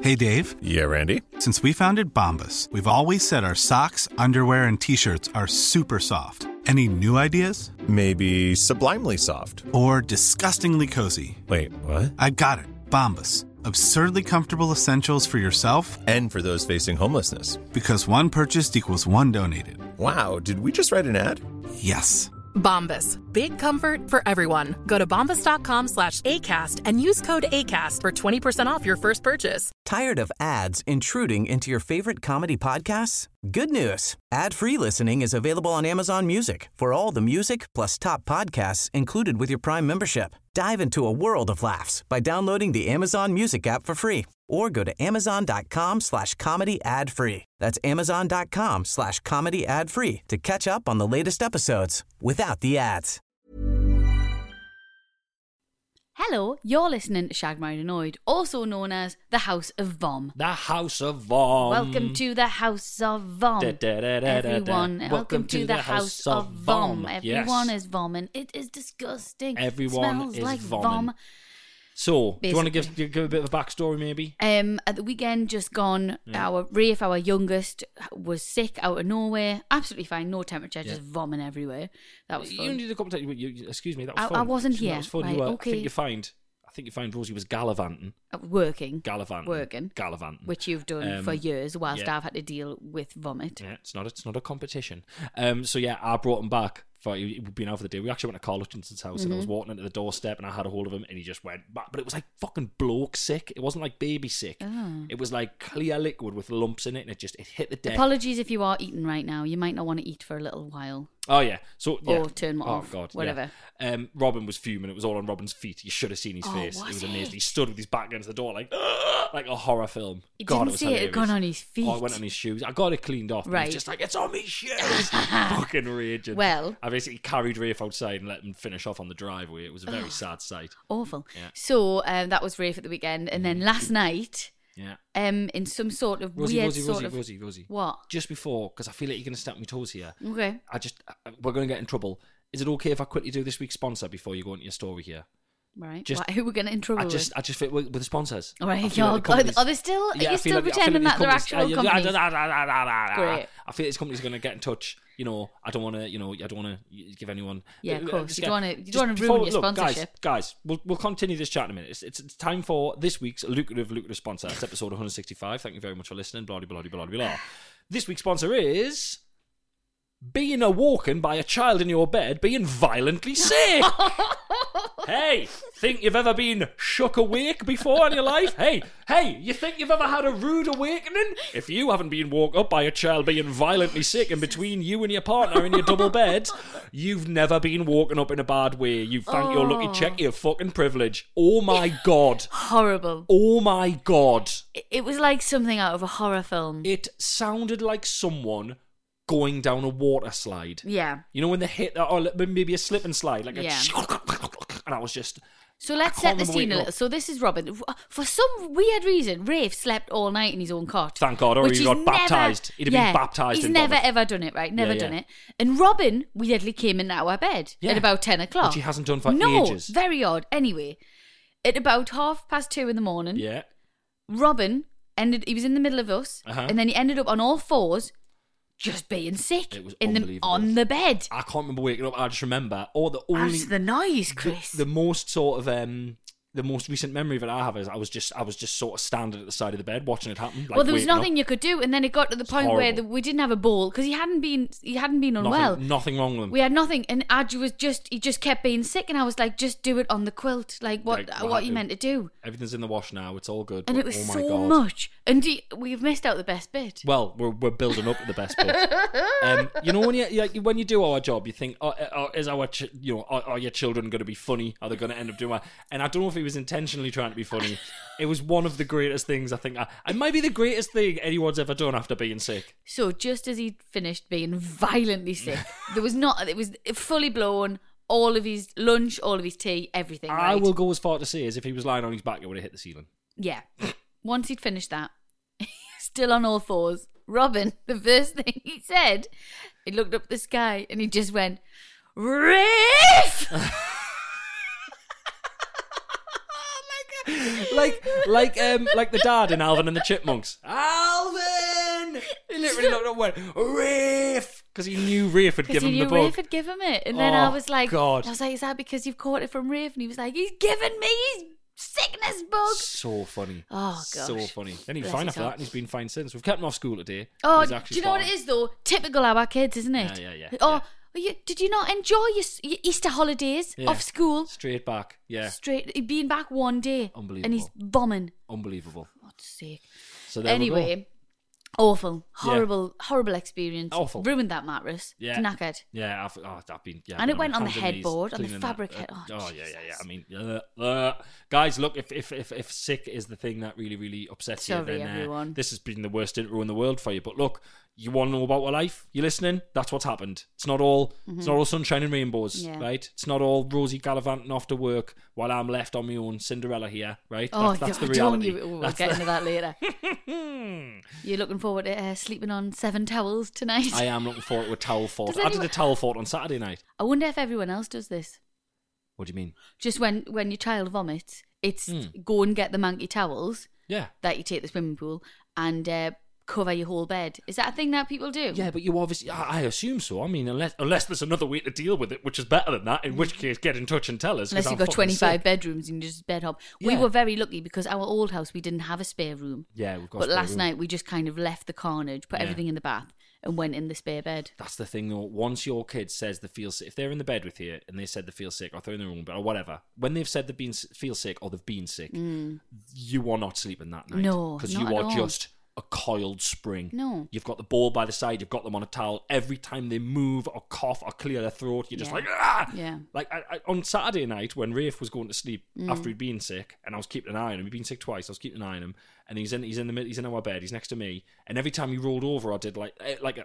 Hey, Dave. Yeah, Randy? Since we founded Bombas, we've always said our socks, underwear, and T-shirts are super soft. Any new ideas? Maybe sublimely soft. Or disgustingly cozy? Wait, what? I got it. Bombas. Absurdly comfortable essentials for yourself And for those facing homelessness. because one purchased equals one donated. Wow, did we just write an ad? Yes. Bombas. Big comfort for everyone. Go to bombas.com/ACAST and use code ACAST for 20% off your first purchase. Tired of ads intruding into your favorite comedy podcasts? Good news. Ad-free listening is available on Amazon Music for all the music plus top podcasts included with your Prime membership. Dive into a world of laughs by downloading the Amazon Music app for free or go to amazon.com/comedy ad-free. That's amazon.com/comedy ad-free to catch up on the latest episodes without the ads. Hello, you're listening to Shag Married Annoyed, also known as The House of Vom. The House of Vom. Welcome to the House of Vom. Everyone, welcome to the House of Vom. Everyone is vomming. It is disgusting. Everyone Smells is like vomming. vom. So, do you want to Basically. give a bit of a backstory, maybe? At the weekend just gone, Rafe, our youngest, was sick out of nowhere. Absolutely fine, no temperature, just vomiting everywhere. That was You fun. only did a couple of times. Excuse me, that was fun. I wasn't Excuse me, here. That was fun. Right, You were, okay. I think you find Rosie was gallivanting. Working. Gallivanting. Which you've done for years, whilst yeah. I've had to deal with vomit. Yeah, it's not a competition. So yeah, I brought him back. He'd been out for the day. We actually went to Carl Hutchinson's house and I was walking into the doorstep and I had a hold of him and he just went back. But it was like fucking bloke sick. It wasn't like baby sick. Oh. It was like clear liquid with lumps in it and it hit the deck. Apologies if you are eating right now. You might not want to eat for a little while. Oh yeah. So yeah. Or turn off. God. Whatever. Yeah. Robin was fuming. It was all on Robin's feet. You should have seen his face. It was amazing. He stood with his back against the door like a horror film. He God, didn't it was see it hilarious. had gone on his feet. Oh, it went on his shoes. I got it cleaned off. Right. He was just like, it's on me shoes. Fucking raging. Well. I basically carried Rafe outside and let him finish off on the driveway. It was a very sad sight. Awful. Yeah. So that was Rafe at the weekend. And then last night, Yeah. in some sort of weird sort of... Rosie. What? Just before, because I feel like you're going to step on my toes here. Okay. We're going to get in trouble. Is it okay if I quickly do this week's sponsor before you go into your story here? Right. Just- Who we're getting in trouble I just fit with the sponsors. with? All right. I feel like the companies- Are they still... Yeah, Are I you feel still like- I feel pretending like that these they're actual companies? Great. I feel like these companies are going to get in touch. You know, I don't want to give anyone. Yeah, of course. Just You don't get- want to before- ruin your look, sponsorship. Guys, we'll continue this chat in a minute. It's time for this week's lucrative sponsor. It's episode 165. Thank you very much for listening. Blah, blah, blah, blah, blah. This week's sponsor is being awoken by a child in your bed being violently sick. Hey, think you've ever been shook awake before in your life? Hey, you think you've ever had a rude awakening? If you haven't been woke up by a child being violently sick in between you and your partner in your double bed, you've never been woken up in a bad way. You thank your lucky check your fucking privilege. Oh my God. Horrible. Oh my God. It was like something out of a horror film. It sounded like someone going down a water slide. Yeah. You know when they hit that, or maybe a slip and slide, like Yeah. and I was just... So let's I set can't the remember scene a waking little. up. So this is Robin. For some weird reason, Rafe slept all night in his own cot. Thank God, or which he he's got never- baptised. He'd have been baptised He's in never vomit. ever done it, right? Never Yeah, done yeah. it. And Robin weirdly came into our bed Yeah. at about 10 o'clock. Which he hasn't done for no, ages. very odd. Anyway, at about 2:30 in the morning, Yeah. Robin he was in the middle of us, and then he ended up on all fours, just being sick It was on the bed. I can't remember waking up. I just remember, That's the noise, Chris. the most sort of the most recent memory that I have is I was just sort of standing at the side of the bed watching it happen. Like, well, there was waking nothing up. you could do, and then it got to the point where horrible. we didn't have a bowl because he hadn't been unwell. Nothing wrong with him. We had nothing, and Adju he just kept being sick, and I was like, just do it on the quilt, like what are you meant to do? Everything's in the wash now. It's all good. And but, it was oh my so God. much, and we've missed out the best bit. Well, we're building up to the best bit. You know, when you do our job, you think, is our are your children going to be funny? Are they going to end up doing well? And I don't know if he was intentionally trying to be funny. It was one of the greatest things I think. It might be the greatest thing anyone's ever done after being sick. So just as he'd finished being violently sick, it was fully blown. All of his lunch, all of his tea, everything. I right? will go as far to say as if he was lying on his back, it would have hit the ceiling. Yeah. Once he'd finished that, still on all fours, Robin, the first thing he said, he looked up at the sky and he just went, Rafe! like the dad in Alvin and the Chipmunks. Alvin! He literally looked up and went, Rafe! Because he knew Rafe had given him the book. Rafe had given it. And then I was like, God. is that because you've caught it from Rafe? And he was like, he's given me his sickness bug. So funny. Oh, gosh. So funny. Then he was Bless fine his after that, heart. and he's been fine since. We've kept him off school today. Oh, He's do actually you know what fine. it is, though? Typical of our kids, isn't it? Yeah. Oh, did you not enjoy your Easter holidays Yeah. off school? Straight back. Yeah. Straight, being back one day. Unbelievable. And he's bombing. Unbelievable. God's sake. So there we go. Anyway, awful, horrible experience. Awful. Ruined that mattress. Yeah. It's knackered. Yeah, I've been. Yeah, And I've it been went on the hands and knees headboard, on the cleaning fabric that. head. Oh, yeah. Jesus. I mean, guys, look, if sick is the thing that really upsets Sorry, you, then everyone. this has been the worst intro in the world for you. But look, you want to know about our life? You listening? That's what's happened. It's not all sunshine and rainbows, Yeah. right? It's not all rosy gallivanting off to work while I'm left on my own, Cinderella here, right? Oh, that's the don't reality. we'll get into that later. You're looking forward to sleeping on 7 towels tonight? I am looking forward to a towel fort. Does I did a towel fort on Saturday night. I wonder if everyone else does this. What do you mean? Just when your child vomits, it's go and get the manky towels Yeah. that you take to the swimming pool and cover your whole bed. Is that a thing that people do? Yeah, but you obviously, I assume so. I mean, unless there's another way to deal with it, which is better than that, in which case get in touch and tell us. 'cause Unless I'm you've got fucking 25 sick. bedrooms and you just bed hop. We Yeah. were very lucky because our old house, we didn't have a spare room. Yeah, we've got. But spare last room. night we just kind of left the carnage, put Yeah. everything in the bath and went in the spare bed. That's the thing, though. Once your kid says they feel sick, if they're in the bed with you and they said they feel sick or they're in their own bed or whatever, when they've said they feel sick or they've been sick, you are not sleeping that night. No, because not you at are all. just a coiled spring. No. You've got the ball by the side, you've got them on a towel. Every time they move or cough or clear their throat, you're just Yeah. like, ah! Yeah. Like on Saturday night when Rafe was going to sleep after he'd been sick, and I was keeping an eye on him. He'd been sick twice. I was keeping an eye on him, and he's in our bed. He's next to me, and every time he rolled over, I did like a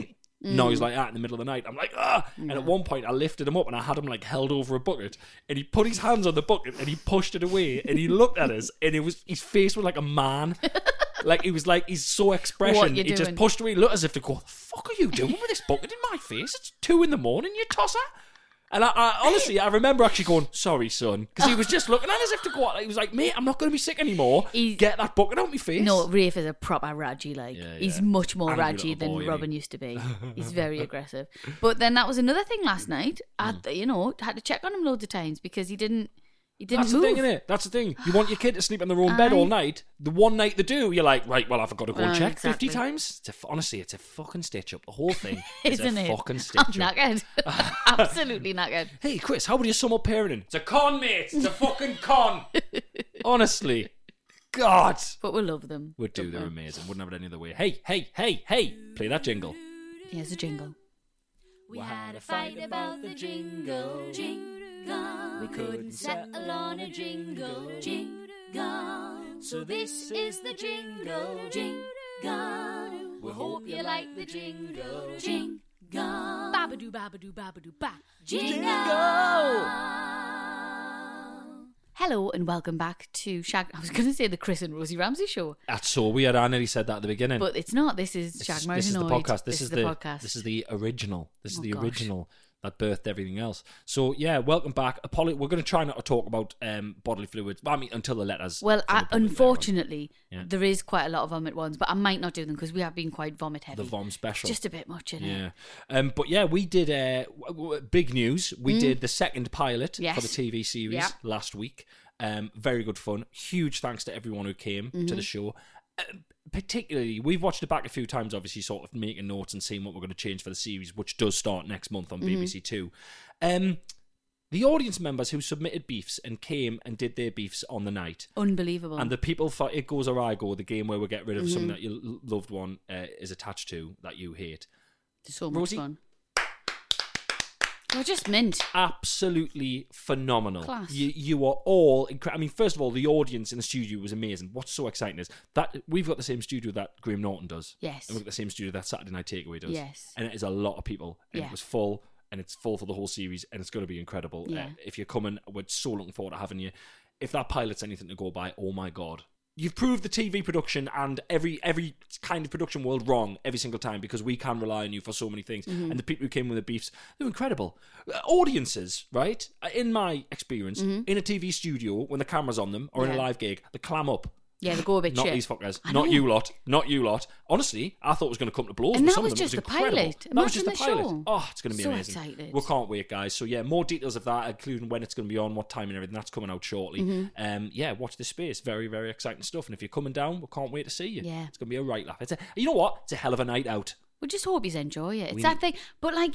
noise like that in the middle of the night. I'm like, ah! And at one point, I lifted him up and I had him like held over a bucket, and he put his hands on the bucket and he pushed it away, and he looked at us, and his face was like a man. Like he was like he's so expression. What you He just doing? pushed away, looked as if to go, "What the fuck are you doing with this bucket in my face? It's 2 a.m, you tosser." And I honestly, I remember actually going, "Sorry, son," because he was just looking at us as if to go. He was like, "Mate, I'm not going to be sick anymore. Get that bucket out of my face." No, Rafe is a proper Raji. He's much more Angry Raji little than boy, isn't Robin he? used to be. He's very aggressive. But then that was another thing last night. I had to check on him loads of times because he didn't That's move. the thing, innit? That's the thing. You want your kid to sleep in their own bed all night. The one night they do, you're like, right, well, I've got to go and check exactly. 50 times. Honestly, it's a fucking stitch up. The whole thing is Isn't a it? fucking I'm stitch up. knackered. Absolutely knackered. Hey, Chris, how would you sum up parenting? It's a con, mate. It's a fucking con. Honestly. God. But we love them. Would do. Don't They're we? amazing. Wouldn't have it any other way. Hey. Play that jingle. Here's a jingle. We had a fight about the jingle. We couldn't settle on a jingle. So this is the jingle. We hope you like the jingle. Babadoo, babadoo, babadoo, ba. Hello and welcome back to Shag. I was going to say the Chris and Rosie Ramsey show, That's so weird. I nearly said that at the beginning. but it's not. This is This Shag is the Marinoid. podcast. This is the podcast. This is the original. This is Oh, the gosh. original that birthed everything else. So yeah, welcome back. We're going to try not to talk about bodily fluids. I mean, until the letters. Well, from the public unfortunately, Yeah. there is quite a lot of vomit ones, but I might not do them because we have been quite vomit heavy. the Vom special. Just a bit much, isn't it? Yeah. But yeah, we did big news. We did the second pilot Mm. Yes. for the TV series Yeah. last week. Very good fun. Huge thanks to everyone who came to Mm-hmm. the show. Particularly, we've watched it back a few times, obviously, sort of making notes and seeing what we're going to change for the series, which does start next month on Mm-hmm. BBC Two. The audience members who submitted beefs and came and did their beefs on the night. Unbelievable. And the people for It Goes or I Go, the game where we get rid of Mm-hmm. something that your loved one is attached to that you hate. so much Rosie? fun. We're just mint. Absolutely phenomenal. Class. You are all I mean, first of all, the audience in the studio was amazing. What's so exciting is that we've got the same studio that Graham Norton does. Yes. And we've got the same studio that Saturday Night Takeaway does. Yes. And it is a lot of people. And Yeah. it was full. And it's full for the whole series. And it's going to be incredible. Yeah. If you're coming, we're so looking forward to having you. If that pilot's anything to go by, oh my God. you've proved the TV production and every kind of production world wrong every single time, because we can rely on you for so many things. Mm-hmm. And the people who came with the beefs, they're incredible. Audiences, right? In my experience, in a TV studio, when the camera's on them, or in a Mm-hmm. Yeah. live gig, they clam up. Yeah, they go a bit Not shit. these fuckers. I Not know. you lot. Not you lot. Honestly, I thought it was going to come to blows And with that some was of them. just It the incredible. pilot. That was just the Imagine the pilot. show. Oh, it's going to be So amazing. excited. We can't wait, guys. So yeah, more details of that, including when it's going to be on, what time and everything. That's coming out shortly. Mm-hmm. Yeah, watch this space. Very, very exciting stuff. And if you're coming down, we can't wait to see you. Yeah. It's going to be a right laugh. You know what? It's a hell of a night out. We just hope you enjoy it. It's We that need- thing. But like,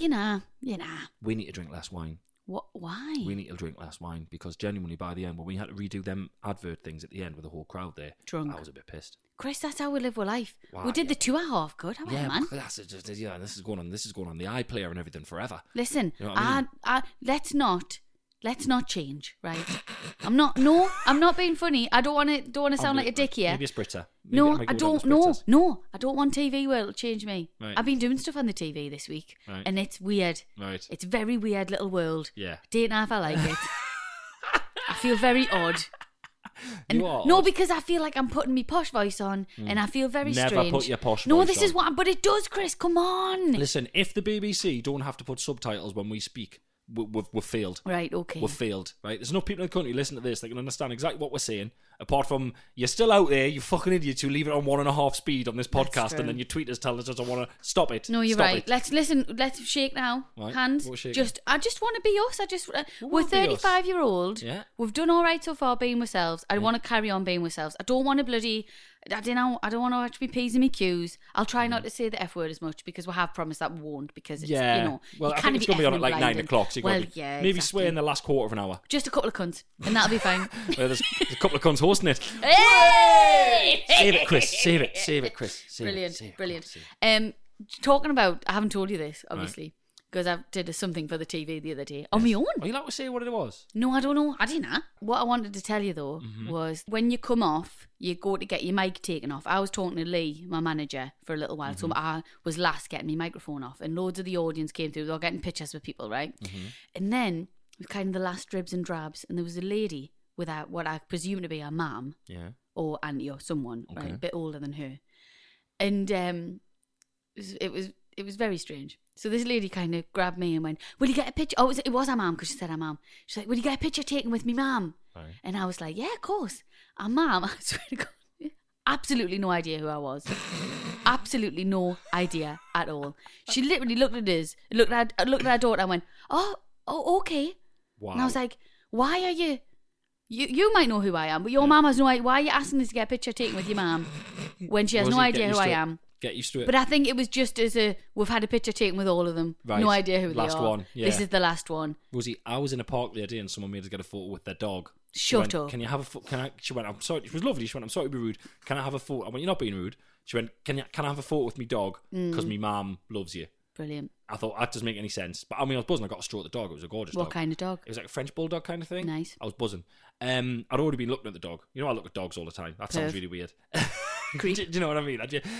We need to drink less wine. what? Why? We need to drink less wine, because genuinely by the end, when we had to redo them advert things at the end with the whole crowd there, Drunk. I was a bit pissed. Chris, that's how we live our life. Wow, We did yeah. the 2 hour good. How Yeah, man? but that's just, yeah. This is going on. This is going on the iPlayer and everything forever. Listen, You know what I mean? let's not change, right? I'm not being funny. I don't want to sound like a dick here. Maybe a spritzer. Maybe No, might I go down don't. the No, spritzers. no, I don't want TV world to change me. Right. I've been doing stuff on the TV this week, Right. and it's weird. Right. It's a very weird little world. Yeah. Don't know if I like it. I feel very odd. You are No, odd. because I feel like I'm putting my posh voice on, and I feel very Never strange. put your posh No, voice this is on. what. But it does, Chris. Come on. Listen, if the BBC don't have to put subtitles when we speak, we've failed. Right. Okay. We've failed, right? There's enough people in the country listen to this that can understand exactly what we're saying. Apart from, you're still out there, you fucking idiots who leave it on 1.5 speed on this That's podcast, true. and then you tweet us telling us I want to stop it. No, you're Stop right. it. Let's listen. Let's shake now. Right, Hands. what shaking? I just want to be us. We're wanna be us. 35-year-old. Yeah. We've done all right so far being ourselves. I want to carry on being ourselves. I don't want to bloody. I don't know. I don't want to watch me P's and me Q's. I'll try not to say the F word as much, because we have promised that we won't, because it's, Yeah. you know. Well, you I can't think it's going to be on effing at like and 9 blinding. o'clock. So you've Well, got to yeah, maybe exactly. swear in the last quarter of an hour. Just a couple of cunts, and that'll be fine. There's a couple of cunts hosting it. Hey! Save it, Chris. Save it. Save it, Chris. Save Brilliant, it. Save it. brilliant. Save it. Talking about, I haven't told you this, obviously, because I did something for the TV the other day on my own. Are you allowed to say what it was? No, I don't know. I didn't know. What I wanted to tell you though was, when you come off, you go to get your mic taken off. I was talking to Lee, my manager, for a little while, so I was last getting my microphone off, and loads of the audience came through. They were getting pictures with people, right? And then it was kind of the last dribs and drabs, and there was a lady with what I presume to be her mum Yeah. or auntie or someone, Okay. right, a bit older than her, and it was very strange. So this lady kind of grabbed me and went, "Will you get a picture?" Oh, it was her mum, because she said her mum. She's like, "Will you get a picture taken with me mum?" Right. And I was like, "Yeah, of course." Our mum, I swear to God, absolutely no idea who I was. Absolutely no idea at all. She literally looked at us, looked at her daughter, and went, "Oh, okay." Wow. And I was like, "Why are you? You might know who I am, but your mum has no idea. Why are you asking us to get a picture taken with your mum when she has no Rosie, idea get who used I to it. am?" Get used to it. But I think it was just we've had a picture taken with all of them. Right. No idea who Last they are. one, yeah. This is the last one. Rosie, I was in a park the other day and someone made us get a photo with their dog. She Shut went, up. Can you have a she went, "I'm sorry." She was lovely. She went, "I'm sorry to be rude. Can I have a photo?" I went, "You're not being rude." She went, Can I have a photo with me dog? Because me mum loves you." Brilliant. I thought, that doesn't make any sense. But I mean, I was buzzing. I got to stroke the dog. It was a gorgeous What dog. kind of dog? It was like a French bulldog kind of thing. Nice. I was buzzing. I'd already been looking at the dog. You know, I look at dogs all the time. That sounds Perv. really weird. Creep. Do you know what I mean?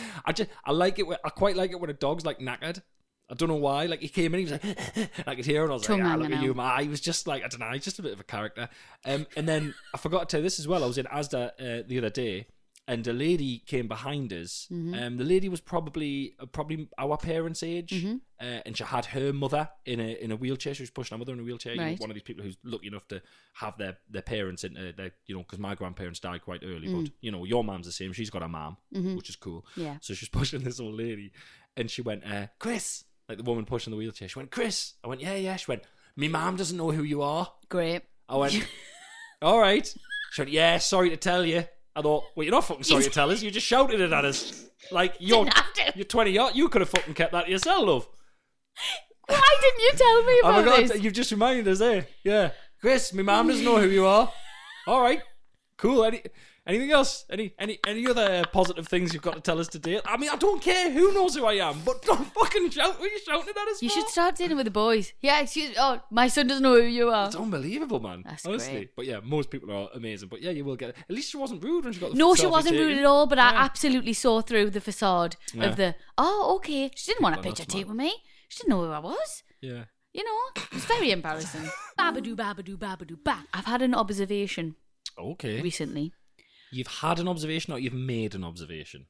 I like it. I quite like it when a dog's like knackered. I don't know why. Like, he came in, he was like, I could hear, and I was Tongue like, look hanging at you, out. man. He was just like, I don't know, he's just a bit of a character. And then I forgot to tell you this as well. I was in Asda the other day, and a lady came behind us. Mm-hmm. The lady was probably our parents' age, and she had her mother in a wheelchair. She was pushing her mother in a wheelchair. You know, Right. one of these people who's lucky enough to have their parents in their, you know, because my grandparents died quite early. But you know, your mum's the same. She's got a mum, which is cool. Yeah. So she's pushing this old lady, and she went, "Chris," like the woman pushing the wheelchair. She went, "Chris." I went, "Yeah." She went, "Me mum doesn't know who you are." Great. I went, "All right." She went, "Yeah, sorry to tell you." I thought, well, you're not fucking sorry to tell us. You just shouted it at us. Like, you're Didn't have to. 20 yards. You could have fucking kept that to yourself, love. Why didn't you tell me Oh about my God, this? you've just reminded us there. Yeah. Chris, my mum doesn't know who you are. All right. Cool. Anything else? Any other positive things you've got to tell us today? I mean, I don't care who knows who I am, but don't fucking shout. What are you shouting at us You for? should start saying it with the boys. Yeah, excuse. Oh, my son doesn't know who you are. It's unbelievable, man. That's honestly. great. But yeah, most people are amazing. But yeah, you will get it. At least she wasn't rude when she got the No, she selfie wasn't rude taken. at all, but I Yeah. absolutely saw through the facade Yeah. of the, oh, okay. She didn't want a Well, that's picture taken mad. with me. She didn't know who I was. Yeah. You know, it was very embarrassing. Babadoo, babadoo, babadoo, ba. I've had an observation Okay. recently. You've had an observation or you've made an observation?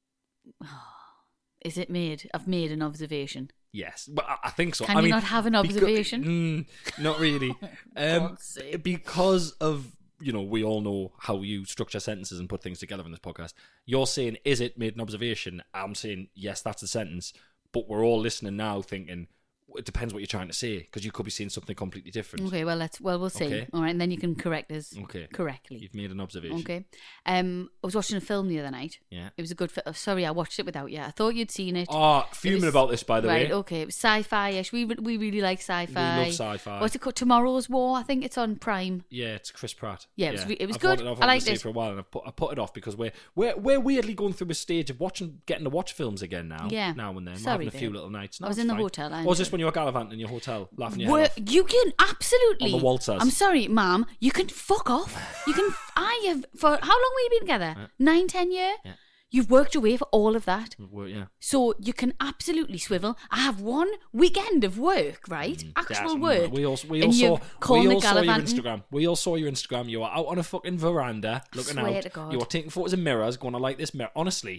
Is it made? I've made an observation. Yes, well, I think so. Can you not have an observation? Not really. God's sake. Because of, we all know how you structure sentences and put things together in this podcast. You're saying, is it made an observation? I'm saying, yes, that's the sentence. But we're all listening now thinking, it depends what you're trying to say, because you could be saying something completely different. Okay, well, we'll see. Okay. All right, and then you can correct us correctly. You've made an observation. Okay. I was watching a film the other night. Yeah. It was a good film. Sorry, I watched it without you. I thought you'd seen it. Oh, fuming about this, by the way. Right, okay. It was sci-fi-ish. We really like sci-fi. We love sci-fi. What's it called? Tomorrow's War. I think it's on Prime. Yeah, it's Chris Pratt. Yeah, it was I've good. I've I liked to see it for a while, and I put it off because we're weirdly going through a stage of getting to watch films again now. Yeah. Now and then. Sorry, having a few babe. little nights. No, I was it's in the fine. hotel. Or was this when you were gallivanting in your hotel, laughing your head off? You can absolutely. On the waltzers. I'm sorry, ma'am. You can fuck off. You can. I have. For how long have we been together? 9-10 years. Yeah. You've worked away for all of that. Yeah. So you can absolutely swivel. I have one weekend of work, right? Actual work. We all and saw you've your gallivanting. Instagram. We all saw your Instagram. You were out on a fucking veranda looking Swear out. to God. You were taking photos of mirrors, going, I like this mirror. Honestly.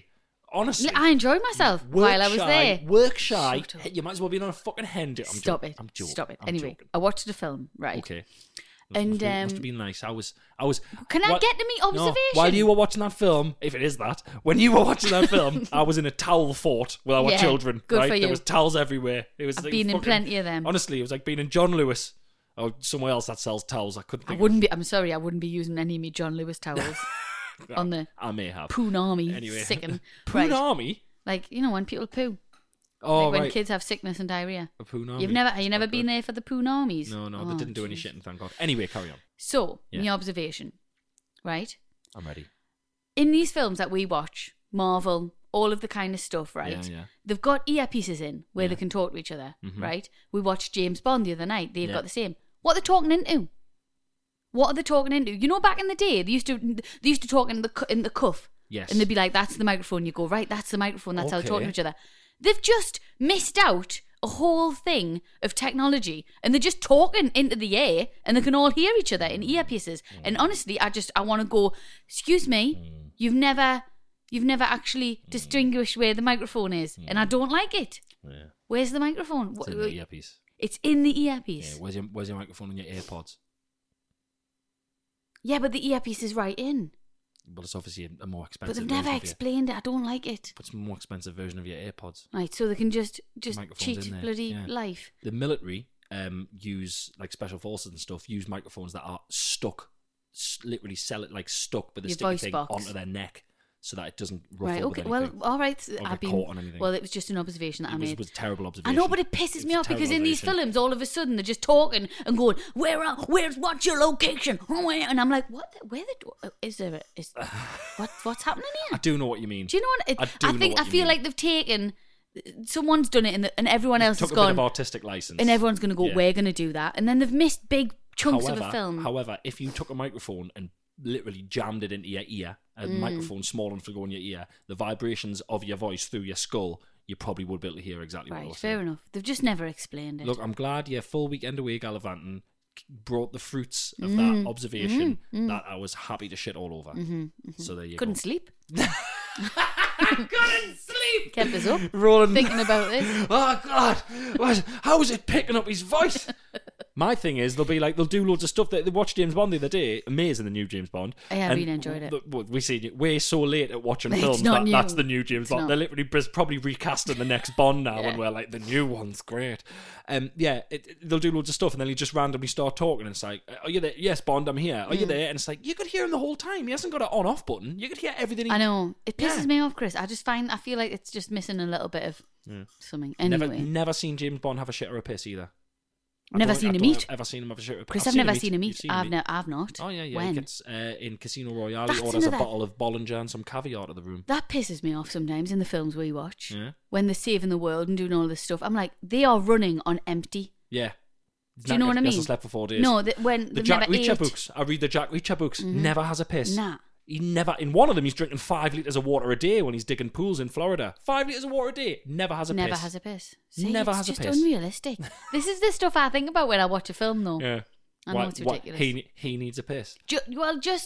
I enjoyed myself while I was there. Work shy. Shut up. Hey, you might as well be on a fucking hen. Stop it. I'm joking. Stop it. I'm Anyway, joking. I watched a film, right? Okay. And must have been nice. I was. Can I get to me observation? No, while you were watching that film, if it is that, when you were watching that film, I was in a towel fort with our children. Good right? for you. There was towels everywhere. It was. I've like been in fucking, plenty of them. Honestly, it was like being in John Lewis or somewhere else that sells towels. I couldn't. Think I'm sorry, I wouldn't be using any of me John Lewis towels on the I may have. Poonami Anyway. sicken. Poonami. Like, when people poo. Oh, like when right. kids have sickness and diarrhea. A Poonami. Have you never been there for the Poonamis? No, Oh, they didn't do any jeez. shit, thank God. Anyway, carry on. So, Yeah. my observation, right? I'm ready. In these films that we watch, Marvel, all of the kind of stuff, right? Yeah. They've got earpieces in where Yeah. they can talk to each other, Mhm. right? We watched James Bond the other night. They've Yeah. got the same. What are they talking into? What are they talking into? Back in the day, they used to talk in the cuff. Yes. And they'd be like, "That's the microphone." You go, "Right, that's the microphone." That's how they talk to Okay. each other. They've just missed out a whole thing of technology, and they're just talking into the air, and they can all hear each other in earpieces. And honestly, I want to go, "Excuse me, you've never actually distinguished where the microphone is, and I don't like it. Yeah. Where's the microphone? It's in the earpiece. It's in the Yeah. earpiece. Where's your microphone and your AirPods? Yeah, but the earpiece is right in. Well, it's obviously a more But expensive. they've never version of explained it. I don't like it. It's a more expensive version of your AirPods. Right, so they can just Microphones cheat in there, bloody yeah. life. The military use, like special forces and stuff, use microphones that are stuck, literally sell it like stuck with a Your sticky voice thing box. onto their neck, so that it doesn't ruffle Right, with okay. anything. Well, all right. Or I've get caught on anything. Well, it was just an observation that I made. It was a terrible I observation. know, but it pisses me was a off because terrible in these observation. films, all of a sudden they're just talking and going, what's your location? And I'm like, what's happening I here? do know what you mean. Do you know what? I I feel like they've taken, someone's done it and everyone else Took has a gone, bit of artistic license, and everyone's going to go, Yeah. we're going to do that. And then they've missed big chunks of a film. However, if you took a microphone and literally jammed it into your ear, a microphone small enough to go in your ear, the vibrations of your voice through your skull, you probably would be able to hear exactly what I Right, was fair saying. enough. They've just never explained it. Look, I'm glad your full weekend away gallivanting brought the fruits of that observation that I was happy to shit all over. So there you Couldn't go. sleep. Couldn't sleep. Kept us up. Rolling. Thinking about this. Oh God! How is it picking up his voice? My thing is, they'll do loads of stuff. They watched James Bond the other day. Amazing, the new James Bond. I really enjoyed it. We see it. We're so late at watching It's films. not new. That's the new James Bond. not. They're literally probably recasting the next Bond now, Yeah. and we're like, the new one's great. They'll do loads of stuff, and then he just randomly start talking, and it's like, "Are you there? Yes, Bond, I'm here. Are you there?" And it's like, you could hear him the whole time. He hasn't got an on-off button. You could hear everything. I know. It pisses Yeah. me off, Chris. I feel like it's just missing a little bit of something. Anyway. Never seen James Bond have a shit or a piss either. Never seen him eat. Ever seen him have a shit or a piss? Chris, I've never seen him eat. You've seen him I've not. Oh, yeah. When? He gets in Casino Royale, That's he orders a another- bottle of Bollinger and some caviar to the room. That pisses me off sometimes in the films we watch. Yeah. When they're saving the world and doing all this stuff. I'm like, they are running on empty. Yeah. Do you know what I mean? Hasn't slept for 4 days. No, when The they've Jack never Reacher ate. books. I read the Jack Reacher books. Never has a piss. Nah. He never. In one of them, he's drinking 5 litres of water a day when he's digging pools in Florida. 5 litres of water a day. Never has a Never piss. has a piss. See, Never it's has a just piss. unrealistic. This is the stuff I think about when I watch a film, though. Yeah. I know it's ridiculous. He needs a piss. Just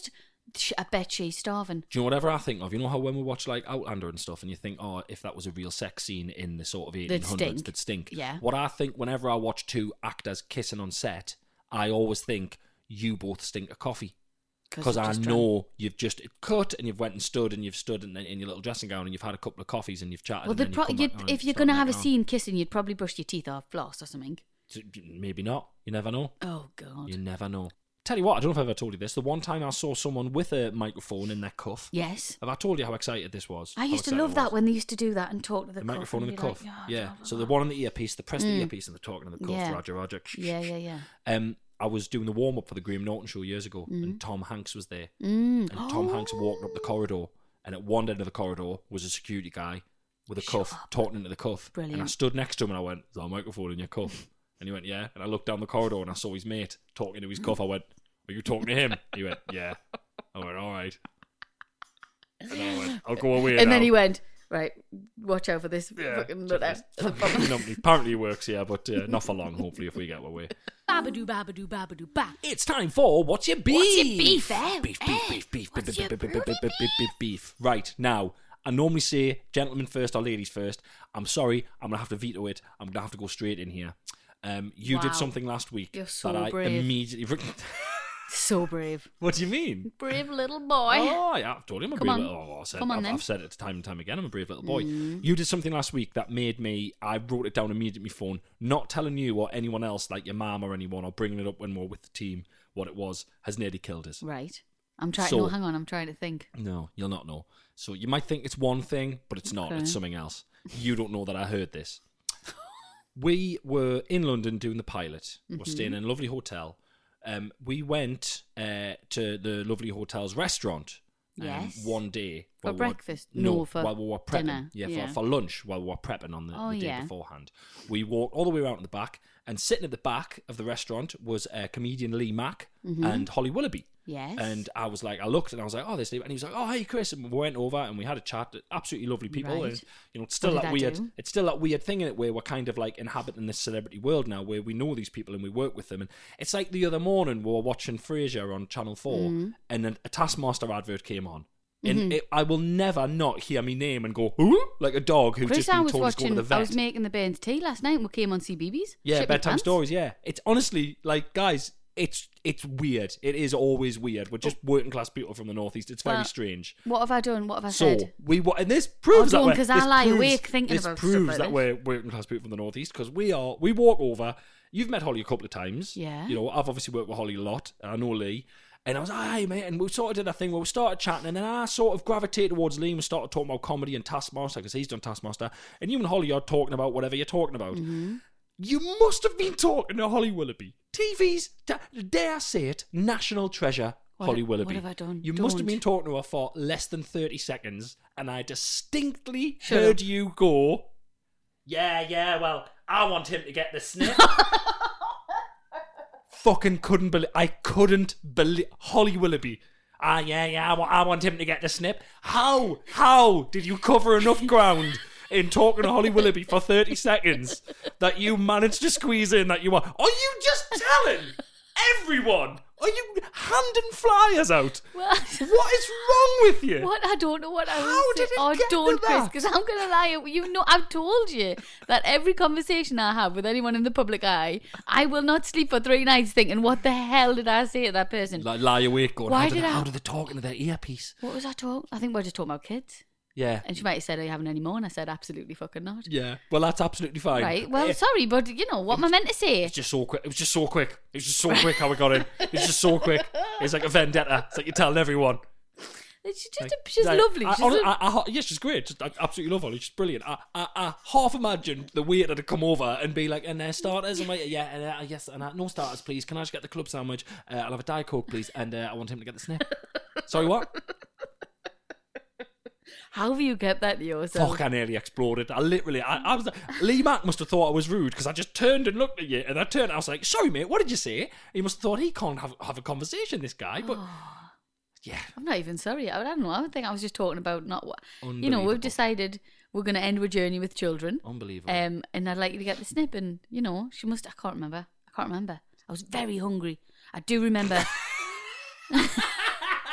I bet she's starving. Do you know whatever I think of? You know how when we watch like Outlander and stuff, and you think, oh, if that was a real sex scene in the sort of 1800s, that'd stink. Yeah. What I think whenever I watch two actors kissing on set, I always think you both stink of coffee. Because I know you've just cut and you've went and stood and you've stood in your little dressing gown and you've had a couple of coffees and you've chatted. Well, if you're going to have a scene kissing, you'd probably brush your teeth off, floss or something. Maybe not. You never know. Oh, God. You never know. Tell you what, I don't know if I've ever told you this. The one time I saw someone with a microphone in their cuff. Yes. Have I told you how excited this was? I used to love that when they used to do that and talk to the microphone in the cuff. Like, oh, yeah. So the one on the earpiece, they press the earpiece and they're talking in the cuff. Yeah. Roger. Yeah. I was doing the warm up for the Graham Norton show years ago, and Tom Hanks was there. Mm. And Tom Hanks walked up the corridor, and at one end of the corridor was a security guy with a cuff talking into the cuff. Brilliant. And I stood next to him and I went, "Is that a microphone in your cuff?" And he went, "Yeah." And I looked down the corridor and I saw his mate talking to his cuff. I went, "Are you talking to him?" He went, "Yeah." I went, "All right." And I went, "I'll go away." And now. then he went, "Right, watch out for this fucking nutter." Apparently he works here, but not for long, hopefully, if we get our way. Babadoo, babadoo, babadoo, ba. It's time for What's Your Beef? What's your beef, eh? Beef. Right, now, I normally say gentlemen first or ladies first. I'm sorry, I'm going to have to veto it. I'm going to have to go straight in here. You did something last week You're so that I brave. immediately... So brave. What do you mean? Brave little boy. Oh, yeah, I've told him I'm a Come brave on. little boy. Come on, then. I've said it time and time again. I'm a brave little boy. You did something last week that made me... I wrote it down immediately on my phone, not telling you or anyone else, like your mum or anyone, or bringing it up when we're with the team, what it was, has nearly killed us. Right. I'm trying. So- No, hang on. I'm trying to think. No, you'll not know. So you might think it's one thing, but it's not. Okay. It's something else. You don't know that I heard this. We were in London doing the pilot. We're staying in a lovely hotel. We went to the lovely hotel's restaurant Yes. one day. For while we were- breakfast? No, for while we were prepping. dinner. Yeah, Yeah. For lunch while we were prepping on the day yeah. beforehand. We walked all the way around to the back, and sitting at the back of the restaurant was comedian Lee Mack and Holly Willoughby. Yes. And I was like, I looked and I was like, oh, there's Lee. And he was like, oh, hey, Chris. And we went over and we had a chat. Absolutely lovely people. Right. And, you know, it's still What that did I weird. do? It's still that weird thing in it where we're kind of like inhabiting this celebrity world now where we know these people and we work with them. And it's like the other morning we were watching Frasier on Channel 4 and then a Taskmaster advert came on. And I will never not hear my name and go, who? Like a dog who's Chris, just been I was told to go to watching. the vet. I was making the Bairns tea last night. And we came on CBeebies. Yeah, Shit my bedtime pants. stories. Yeah, it's honestly like, guys, it's weird. It is always weird. We're just working class people from the northeast. It's very Well, strange. What have I done? What have I So said? and this proves that don't, we're- 'cause I this lie proves- awake thinking this about stuff proves like that this. we're working class people from the northeast because we walk over. You've met Holly a couple of times. Yeah. You know, I've obviously worked with Holly a lot. I know Lee. And I was like, hey, mate. And we sort of did a thing where we started chatting. And then I sort of gravitated towards Lee and we started talking about comedy and Taskmaster because he's done Taskmaster. And you and Holly are talking about whatever you're talking about. You must have been talking to Holly Willoughby. TV's, dare I say it, national treasure, Holly Willoughby. what have I done? You must have Don't. been talking to her for less than 30 seconds. And I distinctly Shut heard up. you go, yeah, well, I want him to get the snip. I couldn't believe Holly Willoughby. I want him to get the snip. How did you cover enough ground in talking to Holly Willoughby for 30 seconds that you managed to squeeze in that you are you just telling everyone? Are you handing flyers out? What? What is wrong with you? What? I don't know what I was How saying. did it Oh, get to don't, Chris, that? because I'm going to lie. You know, I've told you that every conversation I have with anyone in the public eye, I will not sleep for 3 nights thinking, what the hell did I say to that person? Like, lie awake going, Why how did did I- they talk into their earpiece? What was I talking? I think we were just talking about kids. Yeah. And she might have said, are you having any more? And I said, absolutely fucking not. Yeah. Well, that's absolutely fine. Right. Well, Eh, sorry, but you know, what am I meant to say? It's just so quick. It was just so quick. It was just so quick how we got in. It's just so quick. It's like a vendetta. It's like you're telling everyone. She's Like, lovely. Yeah, she's great. Just, I absolutely love her. She's brilliant. I half imagined the waiter to come over and be like, and starters, and like, yeah, and yes, and no starters, please. Can I just get the club sandwich? I'll have a Diet Coke, please, and I want him to get the snip. Sorry, what? How have you kept that to yourself? Fuck, I nearly exploded. I was like, Lee Mack must have thought I was rude because I just turned and looked at you, and I turned. I was like, sorry, mate, what did you say? He must have thought he can't have a conversation, this guy, but. Yeah. I'm not even sorry. I don't know. I would think I was just talking about not what. You know, Unbelievable. we've decided we're going to end our journey with children. Unbelievable. And I'd like you to get the snip. And, you know, she must. I can't remember. I was very hungry. I do remember. I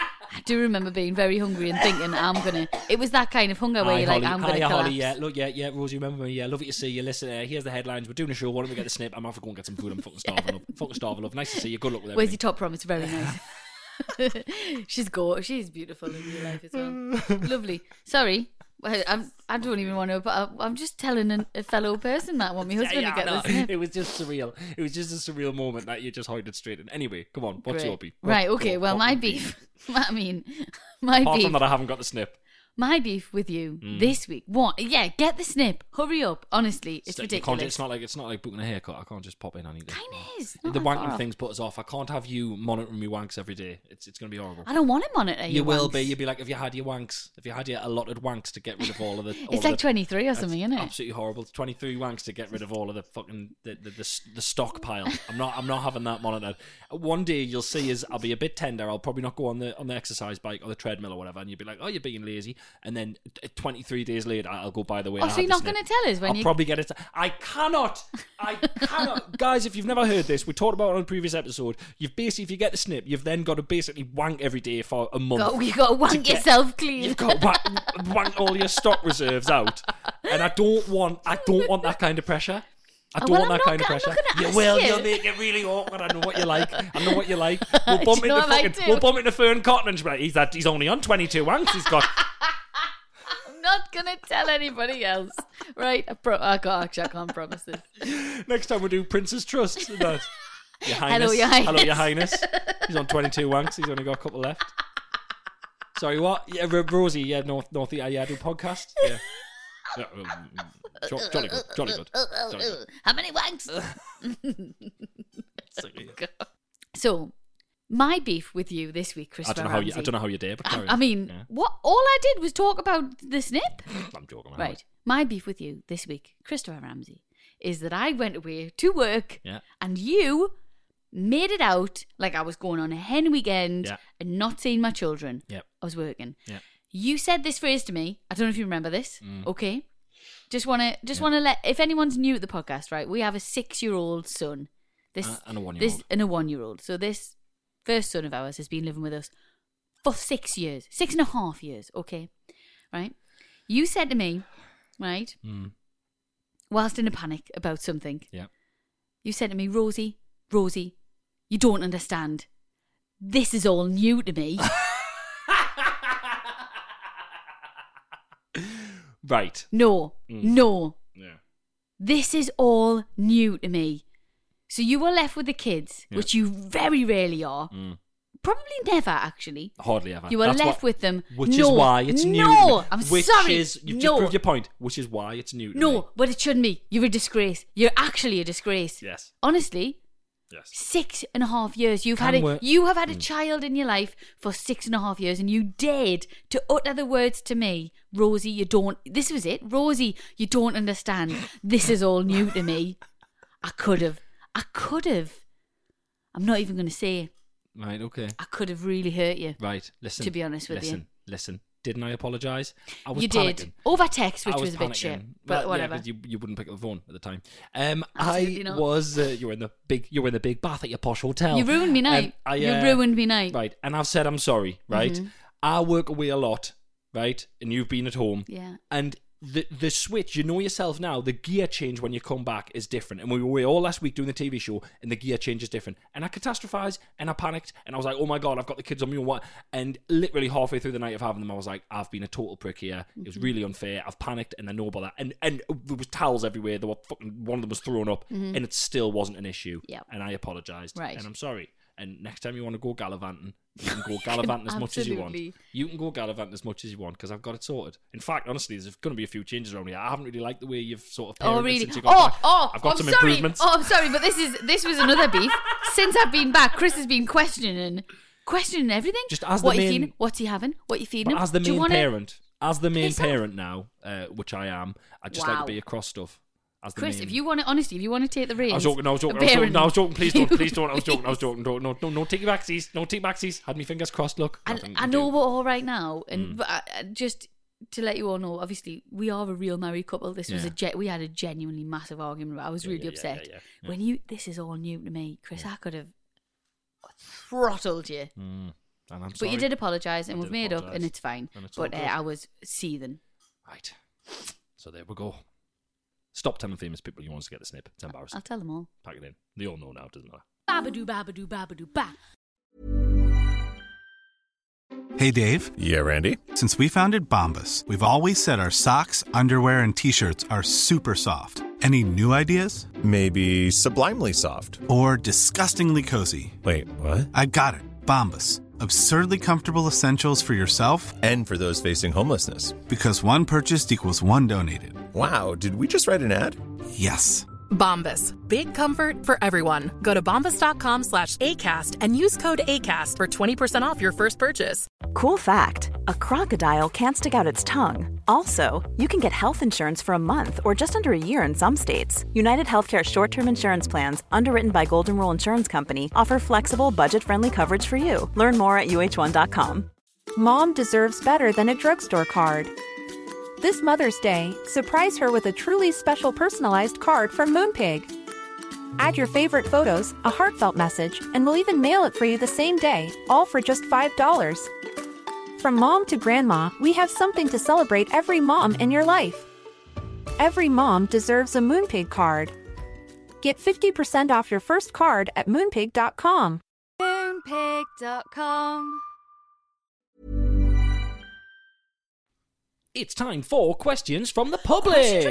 do remember being very hungry and thinking, it was that kind of hunger where you're like, I'm going to collapse. Holly, yeah, look, yeah, Rosie, remember me, yeah, lovely to see you, listen, here's the headlines, we're doing a show, why don't we get the snip, I'm off to go and get some food, I'm fucking starving up, nice to see you, good luck with everything. Where's your top from? It's very nice. She's gorgeous, she's beautiful in real life as well. Lovely. Sorry. I don't even want to, but I'm just telling a fellow person that I want my husband to get this snip. It was just surreal. It was just a surreal moment that you just hoided straight in. Anyway, come on, what's your beef? Right, okay, well, my beef. I mean, my Apart beef. from that, I haven't got the snip. My beef with you this week. What? Yeah, get the snip. Hurry up. Honestly, it's ridiculous. It's not like booking a haircut. I can't just pop in. I need to. Kind of is. The wanking thing's put us off. I can't have you monitoring me wanks every day. It's going to be horrible. I don't want to monitor your You will wanks. be. You'll be like, if you had your allotted wanks to get rid of all of the. It's like 23 or something, isn't it? Absolutely horrible. 23 wanks to get rid of all of the fucking the stockpile. I'm not having that monitored. One day you'll see I'll be a bit tender. I'll probably not go on the exercise bike or the treadmill or whatever, and you'll be like, oh, you're being lazy, and then 23 days later I'll go, by the way. Oh, so you're not going to tell us when I'll probably get it. I cannot. Guys, if you've never heard this, we talked about it on a previous episode. If you get the snip, you've then got to basically wank every day for a month. You've got to wank yourself clean. You've got to wank all your stock reserves out, and I don't want that kind of pressure. I don't want that kind of pressure. You'll make it really awkward. I know what you like. We'll bump into Fern Cotton and she'll be like, he's only on 22 wanks. He's got. Not gonna tell anybody else, right? I can't promise this. Next time we do Prince's Trust. Your Highness. Hello, Your Highness. Hello, Your Highness. He's on 22 wanks. He's only got a couple left. Sorry, what? Yeah, Rosie. Yeah, North. Yeah, do podcast. Yeah. Jolly good. How many wanks? So, my beef with you this week, Christopher Ramsey. I don't know how you did, but carry on. I mean, what? All I did was talk about the snip. I'm joking. Right. My beef with you this week, Christopher Ramsey, is that I went away to work and you made it out like I was going on a hen weekend and not seeing my children. Yep. I was working. Yep. You said this phrase to me. I don't know if you remember this. Okay. Just want to let, if anyone's new at the podcast, right? We have a 6-year-old son. And a 1-year-old. And a 1-year-old. So this first son of ours has been living with us for 6 years. 6.5 years. Okay. Right. You said to me, right? Whilst in a panic about something. Yeah. You said to me, Rosie, you don't understand. This is all new to me. Right. No. Yeah. This is all new to me. So you were left with the kids, which you very rarely are. Probably never, actually. Hardly ever. You were left with them. Which is why it's new. No, I'm sorry. You've just proved your point, which is why it's new to me. No, but it shouldn't be. You're a disgrace. You're actually a disgrace. Yes. Honestly. Yes. 6.5 years. You have had a child in your life for 6.5 years, and you dared to utter the words to me, Rosie, you don't. This was it. Rosie, you don't understand. This is all new to me. I could have. I'm not even going to say. Right, okay. I could have really hurt you. Right, listen. To be honest with you. Listen. Didn't I apologise? I was you panicking. did. Over text, which was a bit shit. But whatever. Yeah, because you wouldn't pick up the phone at the time. Absolutely not. You were in the big bath at your posh hotel. You ruined me night. You ruined me night. Right, and I've said I'm sorry, right? Mm-hmm. I work away a lot, right? And you've been at home. Yeah. And the switch, you know yourself now, the gear change when you come back is different. And we were away all last week doing the TV show, and the gear change is different. And I catastrophised, and I panicked, and I was like, oh my God, I've got the kids on me, and what? And literally halfway through the night of having them, I was like, I've been a total prick here. Mm-hmm. It was really unfair. I've panicked, and I know about that. And there was towels everywhere. There were one of them was thrown up, and it still wasn't an issue. Yep. And I apologised. Right. And I'm sorry. And next time you want to go gallivanting, you can go gallivanting as much as you want. You can go gallivanting as much as you want, because I've got it sorted. In fact, honestly, there's going to be a few changes around here. I haven't really liked the way you've sort of parented since you got back. I've got some improvements. I'm sorry, but this was another beef. Since I've been back, Chris has been questioning everything. Just as what the you feeding? What's he having? What you feeding him? As the main parent now, which I am, I just like to be across stuff. Chris, if you want to take the reins. I was joking. Please don't. I was joking. No, take your backsies. Had my fingers crossed, look. I know we're all right now, and just to let you all know, obviously, we are a real married couple. This was we had a genuinely massive argument. I was really upset. When this is all new to me, Chris, I could have throttled you. And I'm But sorry. you did apologise, and I we've did made up, apologise. and it's fine. And it's all But good. I was seething. Right. So there we go. Stop telling famous people you want us to get the snip. It's embarrassing. I'll tell them all. Pack it in. They all know now, doesn't it? Babadoo, babadoo, babadoo, ba. Hey, Dave. Yeah, Randy. Since we founded Bombas, we've always said our socks, underwear, and T-shirts are super soft. Any new ideas? Maybe sublimely soft. Or disgustingly cozy? Wait, what? I got it. Bombas. Absurdly comfortable essentials for yourself And for those facing homelessness. because one purchased equals one donated. Wow, did we just write an ad? Yes. Bombas. Big comfort for everyone. Go to bombas.com/ACAST and use code ACAST for 20% off your first purchase. Cool fact, a crocodile can't stick out its tongue. Also, you can get health insurance for a month or just under a year in some states. United Healthcare short-term insurance plans, underwritten by Golden Rule Insurance Company, offer flexible, budget-friendly coverage for you. Learn more at UH1.com. Mom deserves better than a drugstore card. This Mother's Day, surprise her with a truly special personalized card from Moonpig. Add your favorite photos, a heartfelt message, and we'll even mail it for you the same day, all for just $5. From mom to grandma, we have something to celebrate every mom in your life. Every mom deserves a Moonpig card. Get 50% off your first card at moonpig.com. Moonpig.com. It's time for questions from the public.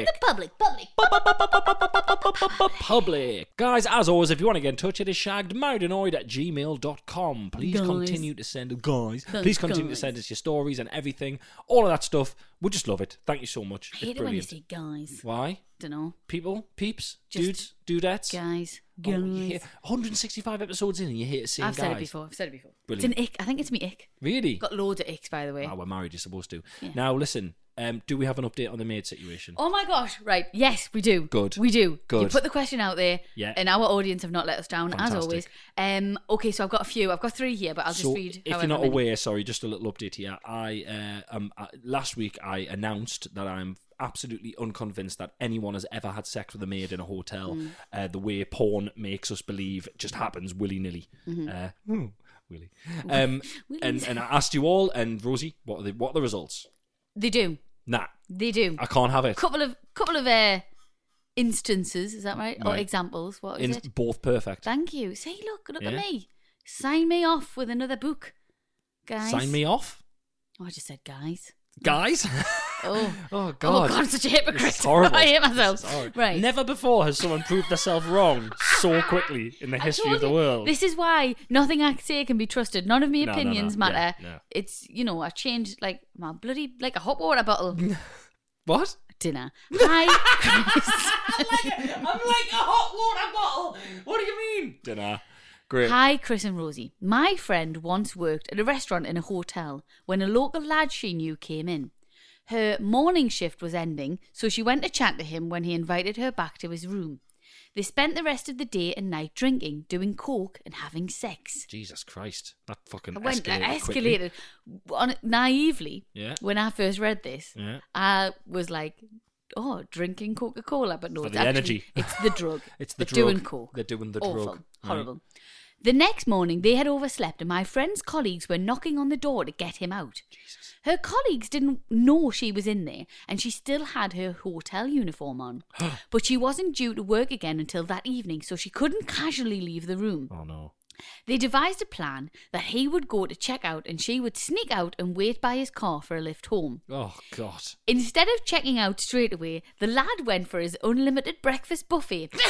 Public. Guys, as always, if you want to get in touch, it is shaggedmarriedannoyed@gmail.com. Please Guys. continue to send Please continue to send us your stories and everything. All of that stuff. We just love it. Thank you so much. I hate It's it when you brilliant. say guys. Why? Dunno. People? Peeps? Just Dudes? Dudettes? Guys. Oh, you hear- 165 episodes in and you hate saying I've guys. said it before. Brilliant. It's an ick. I think it's me ick. Really? Got loads of icks, by the way. Oh, we're married, you're supposed to. Yeah. Now, listen, do we have an update on the maid situation? Oh my gosh, right. Yes, we do. Good. We do. Good. You put the question out there, Yeah. and our audience have not let us down, Fantastic. as always. Okay, so I've got a few. I've got 3 here, but I'll just read if however you're not many. aware, sorry, just a little update here. Last week I announced that I'm absolutely unconvinced that anyone has ever had sex with a maid in a hotel. The way porn makes us believe it just happens willy-nilly. Willy. And I asked you all, and Rosie, what are the results? They do. Nah, They do. I can't have it. Couple of instances, is that right? Or Right. examples. What is it? Both perfect. Thank you. See, look at Yeah. me. Sign me off with another book, guys. Sign me off, Oh, I just said guys. guys. Oh, Oh God! I'm such a hypocrite. This is horrible. I hate myself. This is horrible. Right. Never before has someone proved themselves wrong so quickly in the I history told of the you, world. This is why nothing I say can be trusted. None of my No, no, opinions no. matter. Yeah, no. It's, I changed like my bloody, like a hot water bottle. What? Dinner. Hi, Chris. I'm like a hot water bottle. What do you mean? Dinner. Great. Hi, Chris and Rosie. My friend once worked at a restaurant in a hotel when a local lad she knew came in. Her morning shift was ending, so she went to chat to him when he invited her back to his room. They spent the rest of the day and night drinking, doing coke and having sex. Jesus Christ. That fucking It went escalated. escalated naively. Yeah. When I first read this, Yeah. I was like, "Oh, drinking Coca-Cola," but no, For it's the actually, energy. It's the drug. It's the They're drug. doing coke. They're doing the Awful. drug. Right. Horrible. The next morning, they had overslept, and my friend's colleagues were knocking on the door to get him out. Jesus. Her colleagues didn't know she was in there, and she still had her hotel uniform on. But she wasn't due to work again until that evening, so she couldn't casually leave the room. Oh no. They devised a plan that he would go to check out and she would sneak out and wait by his car for a lift home. Oh God. Instead of checking out straight away, the lad went for his unlimited breakfast buffet. You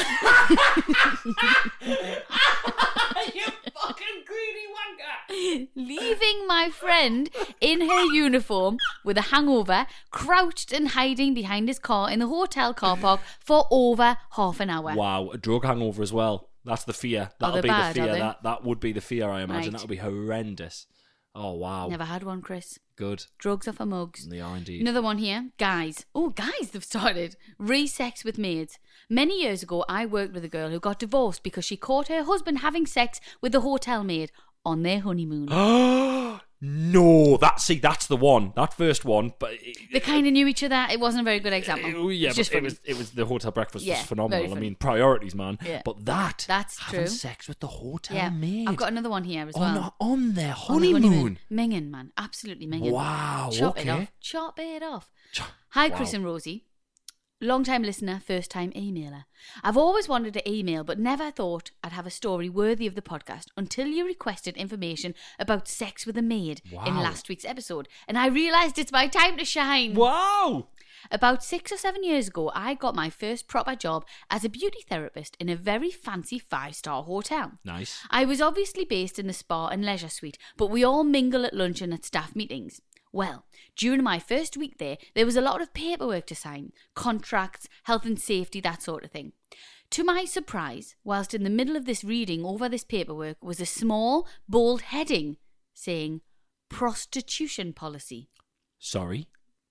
fucking greedy wanker. Leaving my friend in her uniform with a hangover, crouched and hiding behind his car in the hotel car park for over half an hour. Wow, a drug hangover as well. That's the fear. That'll they're be bad, the are fear. they? That would be the fear, I imagine. Right. That would be horrendous. Oh wow. Never had one, Chris. Good. Drugs are for mugs. They are indeed. Another one here. Guys. Oh, guys, they've started. Re-sex with maids. Many years ago, I worked with a girl who got divorced because she caught her husband having sex with the hotel maid on their honeymoon. No, that's the one. That first one, but They kind of knew each other. It wasn't a very good example. yeah, It's just but funny. it was the hotel breakfast Yeah, was phenomenal. very I funny. mean, priorities, man. Yeah. But that's having true. sex with the hotel Yeah, maid. I've got another one here as on, well. on their On the honeymoon. Minging, man. Absolutely minging. Wow, Chop okay. it off. Chop it off. Hi, Chris wow. and Rosie. Long-time listener, first-time emailer. I've always wanted to email, but never thought I'd have a story worthy of the podcast until you requested information about sex with a maid in Wow. last week's episode, and I realised it's my time to shine. Wow. About 6 or 7 years ago, I got my first proper job as a beauty therapist in a very fancy 5-star hotel. Nice. I was obviously based in the spa and leisure suite, but we all mingle at lunch and at staff meetings. Well, during my first week there was a lot of paperwork to sign, contracts, health and safety, that sort of thing. To my surprise, whilst in the middle of this reading over this paperwork was a small, bold heading saying, prostitution policy. Sorry.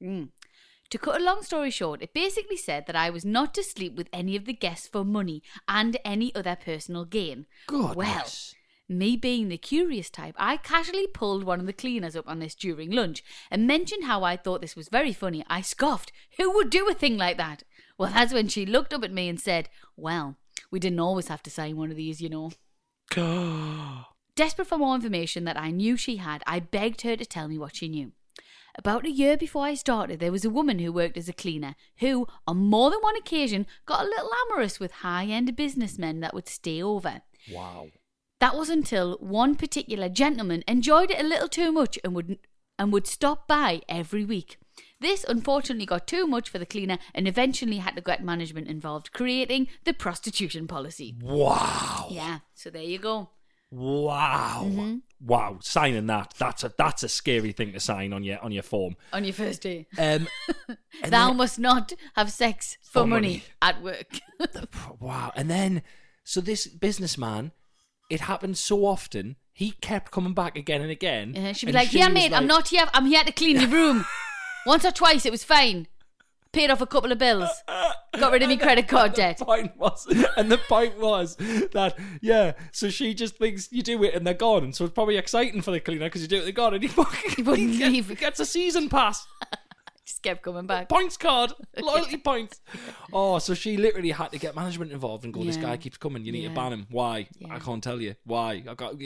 To cut a long story short, it basically said that I was not to sleep with any of the guests for money and any other personal gain. Goodness. Well, me being the curious type, I casually pulled one of the cleaners up on this during lunch and mentioned how I thought this was very funny. I scoffed. Who would do a thing like that? Well, that's when she looked up at me and said, well, we didn't always have to sign one of these, you know. Desperate for more information that I knew she had, I begged her to tell me what she knew. About a year before I started, there was a woman who worked as a cleaner who, on more than one occasion, got a little amorous with high-end businessmen that would stay over. Wow. That was until one particular gentleman enjoyed it a little too much and would stop by every week. This unfortunately got too much for the cleaner and eventually had to get management involved, creating the prostitution policy. Wow. Yeah, so there you go. Wow. Wow. Signing that. That's a scary thing to sign on your form. On your first day. And Must not have sex for money at work. wow. And then, so this businessman, it happened so often, he kept coming back again and again. She'd be and like, she here, was mate, I'm like- not here. I'm here to clean your room. Once or twice, it was fine. Paid off a couple of bills. Got rid of my credit card debt. The point was that, yeah, so she just thinks you do it and they're gone. And so it's probably exciting for the cleaner because you do it, they're gone. And he wouldn't leave. He gets a season pass. Just kept coming back. Points card. Loyalty points. Oh, so she literally had to get management involved and go, this Yeah. guy keeps coming. You need Yeah. to ban him. Why? Yeah. I can't tell you. Why?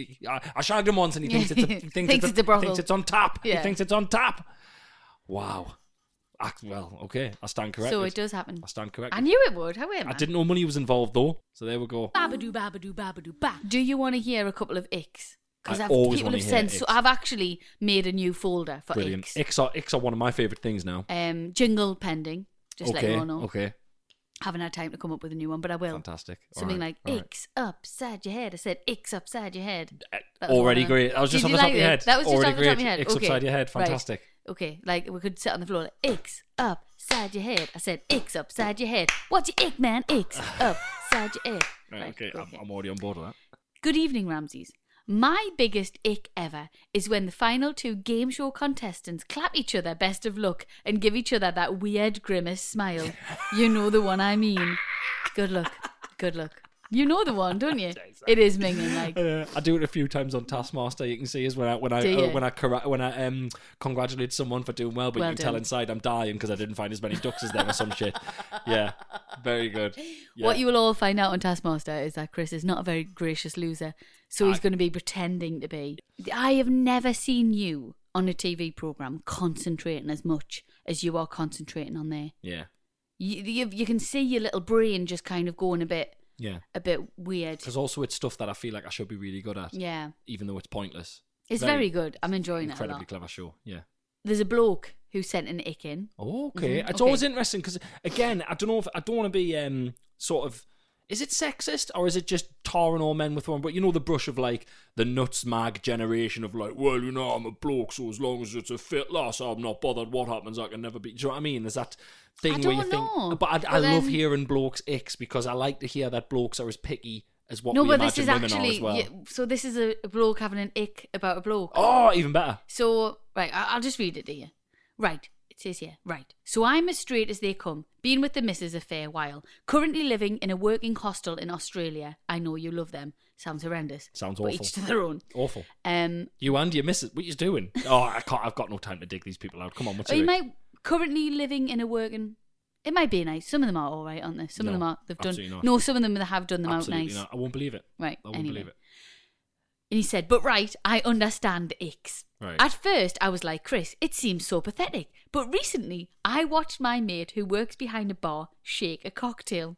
I shagged him once and he thinks Thinks it's a brothel. thinks it's on tap. Yeah. He thinks it's on tap. Wow. Well, okay. I stand corrected. So it does happen. I stand corrected. I knew it would. How am I didn't know money was involved though. So there we go. Babadoo, babadoo, babadoo, ba. Do you want to hear a couple of icks? Because I always people wanna have hear sent. So icks. I've actually made a new folder for Brilliant. icks. Icks are one of my favourite things now. Jingle pending. Just let you all know. Okay. Haven't had time to come up with a new one, but I will. Fantastic. Something All right, like all right. icks upside your head. I said icks upside your head. That was Already one of- great. I was just Did on you the top like of your it? head. That was just Already on the top of great. your head. Icks Okay. upside your head. Right. Fantastic. Okay, like we could sit on the floor. Like, icks upside your head. I said icks upside your head. What's your ick, man? Icks upside your head. Right, okay. I'm already on board with that. Good evening, Ramses. My biggest ick ever is when the final two game show contestants clap each other best of luck and give each other that weird grimace smile. You know the one I mean. Good luck. Good luck. You know the one, don't you? It is minging like. I do it a few times on Taskmaster. You can see is when I Do you? congratulate someone for doing well, but Well you can tell done. inside I'm dying because I didn't find as many ducks as them or some shit. Yeah, very good. Yeah. What you will all find out on Taskmaster is that Chris is not a very gracious loser, so he's going to be pretending to be. I have never seen you on a TV programme concentrating as much as you are concentrating on there. Yeah, You can see your little brain just kind of going a bit weird. because also it's stuff that I feel like I should be really good at. Yeah. even though it's pointless. It's very good. I'm enjoying it a Incredibly lot. clever show. Yeah. There's a bloke who sent an ick in. Okay, it's Okay. always interesting because again, I don't know if I don't want to be sort of. Is it sexist or is it just tarring all men with one? But you know the brush of like the nuts mag generation of like, well, you know, I'm a bloke, so as long as it's a fit lass, I'm not bothered what happens. I can never be. Do you know what I mean? There's that thing I where you don't think. know. But I But love then- hearing blokes icks because I like to hear that blokes are as picky as what No, we but imagine this is women actually. are as well. So this is a bloke having an ick about a bloke. Oh, even better. So, right, I'll just read it to you. Right, it It says here, right. So I'm as straight as they come. Been with the missus a fair while. Currently living in a working hostel in Australia. I know you love them. Sounds horrendous. Sounds but awful. Each to their own. Awful. You and your missus, what you doing? Oh, I can't. I've got no time to dig these people out. Come on, what's your currently living in a working... It might be nice. Some of them are all right, aren't they? Some of them are. They've done. Not. No, some of them have done them absolutely out nice. Not. I won't believe it. Right. I won't believe it. And he said, but right, I understand icks. Right. At first, I was like, Chris, it seems so pathetic. But recently, I watched my mate who works behind a bar shake a cocktail.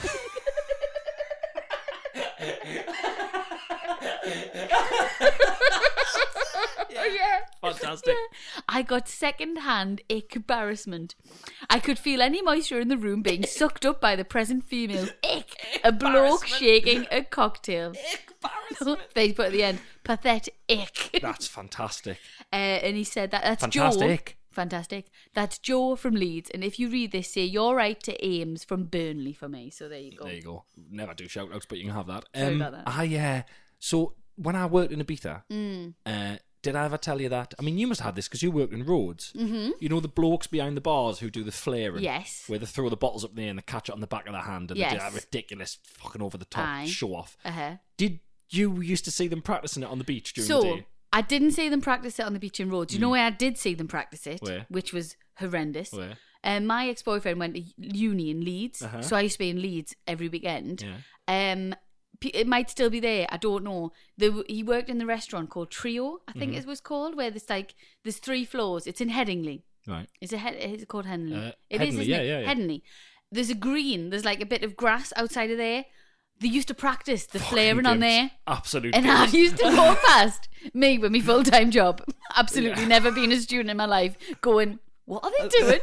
Yeah. Fantastic. Yeah. I got second-hand ick embarrassment. I could feel any moisture in the room being sucked up by the present female. Ick. A bloke shaking a cocktail. Embarrassment. They put at the end, pathetic. Ick. That's fantastic. And he said that's fantastic. Joe. Fantastic. That's Joe from Leeds. And if you read this, say you're right to Ames from Burnley for me. So there you go. There you go. Never do shout outs, but you can have that. Sorry about that. So when I worked in Ibiza, did I ever tell you that? I mean, you must have had this because you worked in roads. Mm-hmm. You know the blokes behind the bars who do the flaring? Yes. Where they throw the bottles up in the air and they catch it on the back of their hand and they do that ridiculous fucking over-the-top show off. Uh-huh. Did you used to see them practicing it on the beach during the day? I didn't see them practice it on the beach in roads. You know where I did see them practice it? Where? Which was horrendous. Where? My ex-boyfriend went to uni in Leeds. Uh-huh. So I used to be in Leeds every weekend. Yeah. It might still be there. I don't know. He worked in the restaurant called Trio, I think it was called, where there's 3 floors. It's in Headingley. Right. Is it called Headingley? It Headingley, is, isn't yeah, it? yeah. Headingley. There's a green. There's like a bit of grass outside of there. They used to practice the flaring on there. Absolutely. And I used to go past me with my full-time job. Absolutely never been a student in my life going, what are they doing?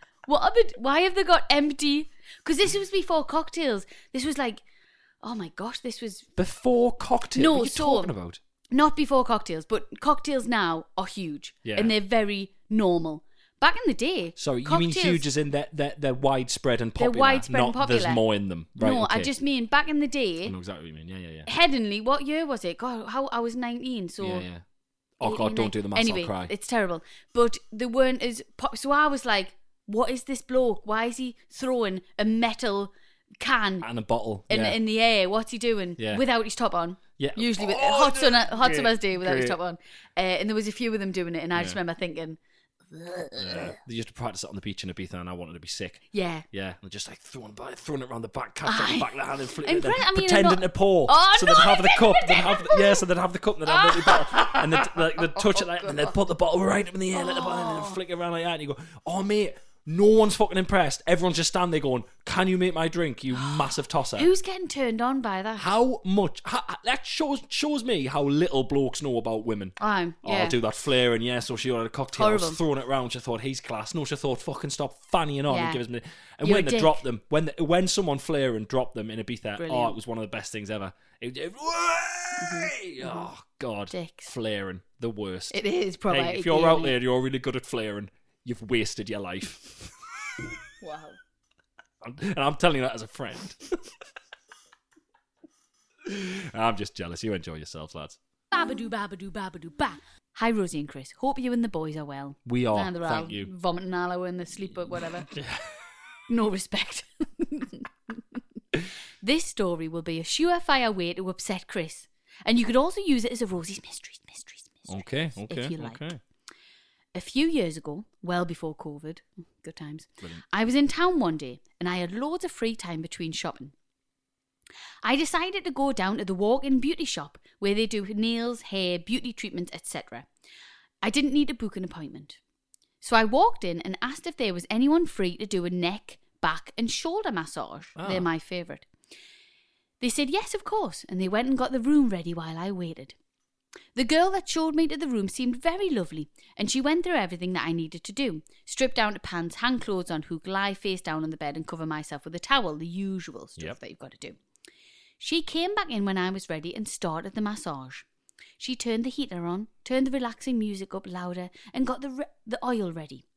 Why have they got empty? Because this was before cocktails. This was like, oh my gosh, this was... Before cocktails? No, what are you talking about? Not before cocktails, but cocktails now are huge. Yeah. And they're very normal. Back in the day... Sorry, you mean huge as in they're widespread and popular? They're widespread and popular. There's more in them. Right, no, okay. I just mean back in the day... I know exactly what you mean. Yeah. Headingley, what year was it? God, I was 19, so... Yeah. Oh God, don't do the maths, anyway, I'll cry. It's terrible. But they weren't as... So I was like, what is this bloke? Why is he throwing a metal can and a bottle in the air? What's he doing without his top on? Yeah, usually with hot summer's day without his top on. And there was a few of them doing it, and I just remember thinking, they used to practice it on the beach in Ibiza, and I wanted to be sick. Yeah, and just like throwing it around the back, catch it on the back of the hand, and flipping it, pretending to pour. Oh, so no, they'd have the cup. So they'd have the cup, and they'd have the bottle, and they'd touch it, and they'd put the bottle right up in the air, let the bottle, and then flick it around like that, and you go, oh mate. No one's fucking impressed. Everyone's just standing there going, can you make my drink, you massive tosser? Who's getting turned on by that? How much? That shows me how little blokes know about women. I'll do that flaring, so she ordered a cocktail, horrible. I was throwing it around, she thought, he's class. No, she thought, fucking stop fannying on and give us me. And You're when a they dick. dropped them, when someone flaring dropped them in Ibiza, Brilliant. it was one of the best things ever. Oh, God. Dicks. Flaring, the worst. It is probably. Hey, if you're out there, you're really good at flaring, you've wasted your life. Wow. And I'm telling you that as a friend. I'm just jealous. You enjoy yourselves, lads. Babadoo, babadoo, babadoo, ba. Hi, Rosie and Chris. Hope you and the boys are well. We are. And they're Thank all you. vomiting all over in the sleep or whatever. No respect. This story will be a surefire way to upset Chris. And you could also use it as a Rosie's Mysteries. Okay. If you like. Okay. A few years ago, well before COVID, good times, Brilliant. I was in town one day and I had loads of free time between shopping. I decided to go down to the walk-in beauty shop where they do nails, hair, beauty treatments, etc. I didn't need to book an appointment. So I walked in and asked if there was anyone free to do a neck, back and shoulder massage. They're my favourite. They said yes, of course, and they went and got the room ready while I waited. The girl that showed me to the room seemed very lovely, and she went through everything that I needed to do. Strip down to pants, hang clothes on hook, lie face down on the bed and cover myself with a towel, the usual stuff that you've got to do. She came back in when I was ready and started the massage. She turned the heater on, turned the relaxing music up louder and got the oil ready.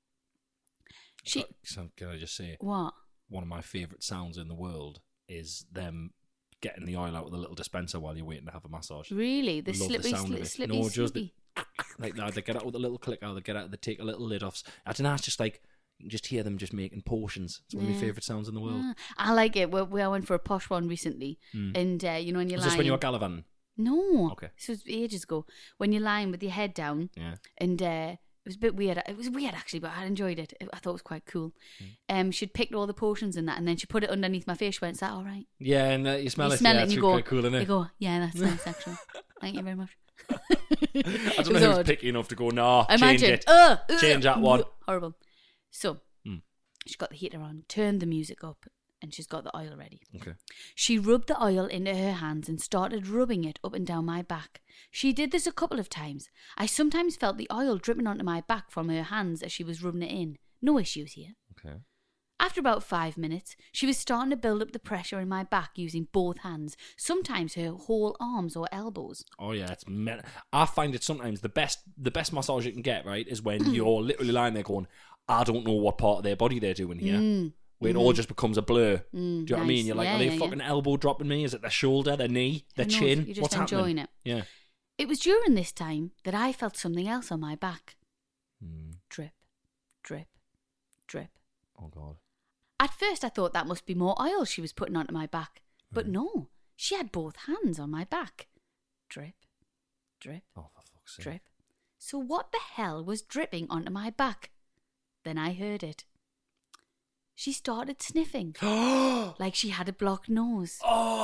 So can I just say, What? one of my favourite sounds in the world is them getting the oil out of the little dispenser while you're waiting to have a massage. Really? The Love slippy, the sound of it. slippy, No, just slippy. like that. They get out with a little clicker. They take a little lid off. I don't know. It's just like You can just hear them just making potions. It's one of my favourite sounds in the world. I like it. I went for a posh one recently, and you know when you're Was lying. this when you were gallivanting? No. Okay. This was ages ago. When you're lying with your head down, and it was a bit weird. It was weird actually, but I enjoyed it. I thought it was quite cool. She'd picked all the potions and that, and then she put it underneath my face. She went, "Is that all right?" Yeah, and you smell You it. smell Yeah, it and it's you go, quite cool, isn't it? You go, "Yeah, that's nice actually. Thank you very much." I don't know who's picky enough to go, nah, Imagine. change it. Change that one. Horrible. So, she's got the heater on, turned the music up, and she's got the oil ready. Okay. She rubbed the oil into her hands and started rubbing it up and down my back. She did this a couple of times. I sometimes felt the oil dripping onto my back from her hands as she was rubbing it in. No issues here. Okay. After about 5 minutes, she was starting to build up the pressure in my back using both hands, sometimes her whole arms or elbows. Oh yeah, I find it sometimes the best massage you can get, right, is when you're literally lying there going, I don't know what part of their body they're doing here. Where it all just becomes a blur. Do you know what I mean? You're like, are they fucking elbow dropping me? Is it their shoulder, their knee, their chin? You're just What's enjoying happening? it. Yeah. It was during this time that I felt something else on my back. Drip, drip, drip. Oh God. At first I thought that must be more oil she was putting onto my back. But no, she had both hands on my back. Drip, drip, Oh, for fuck's sake. drip. So what the hell was dripping onto my back? Then I heard it. She started sniffing. Like she had a blocked nose.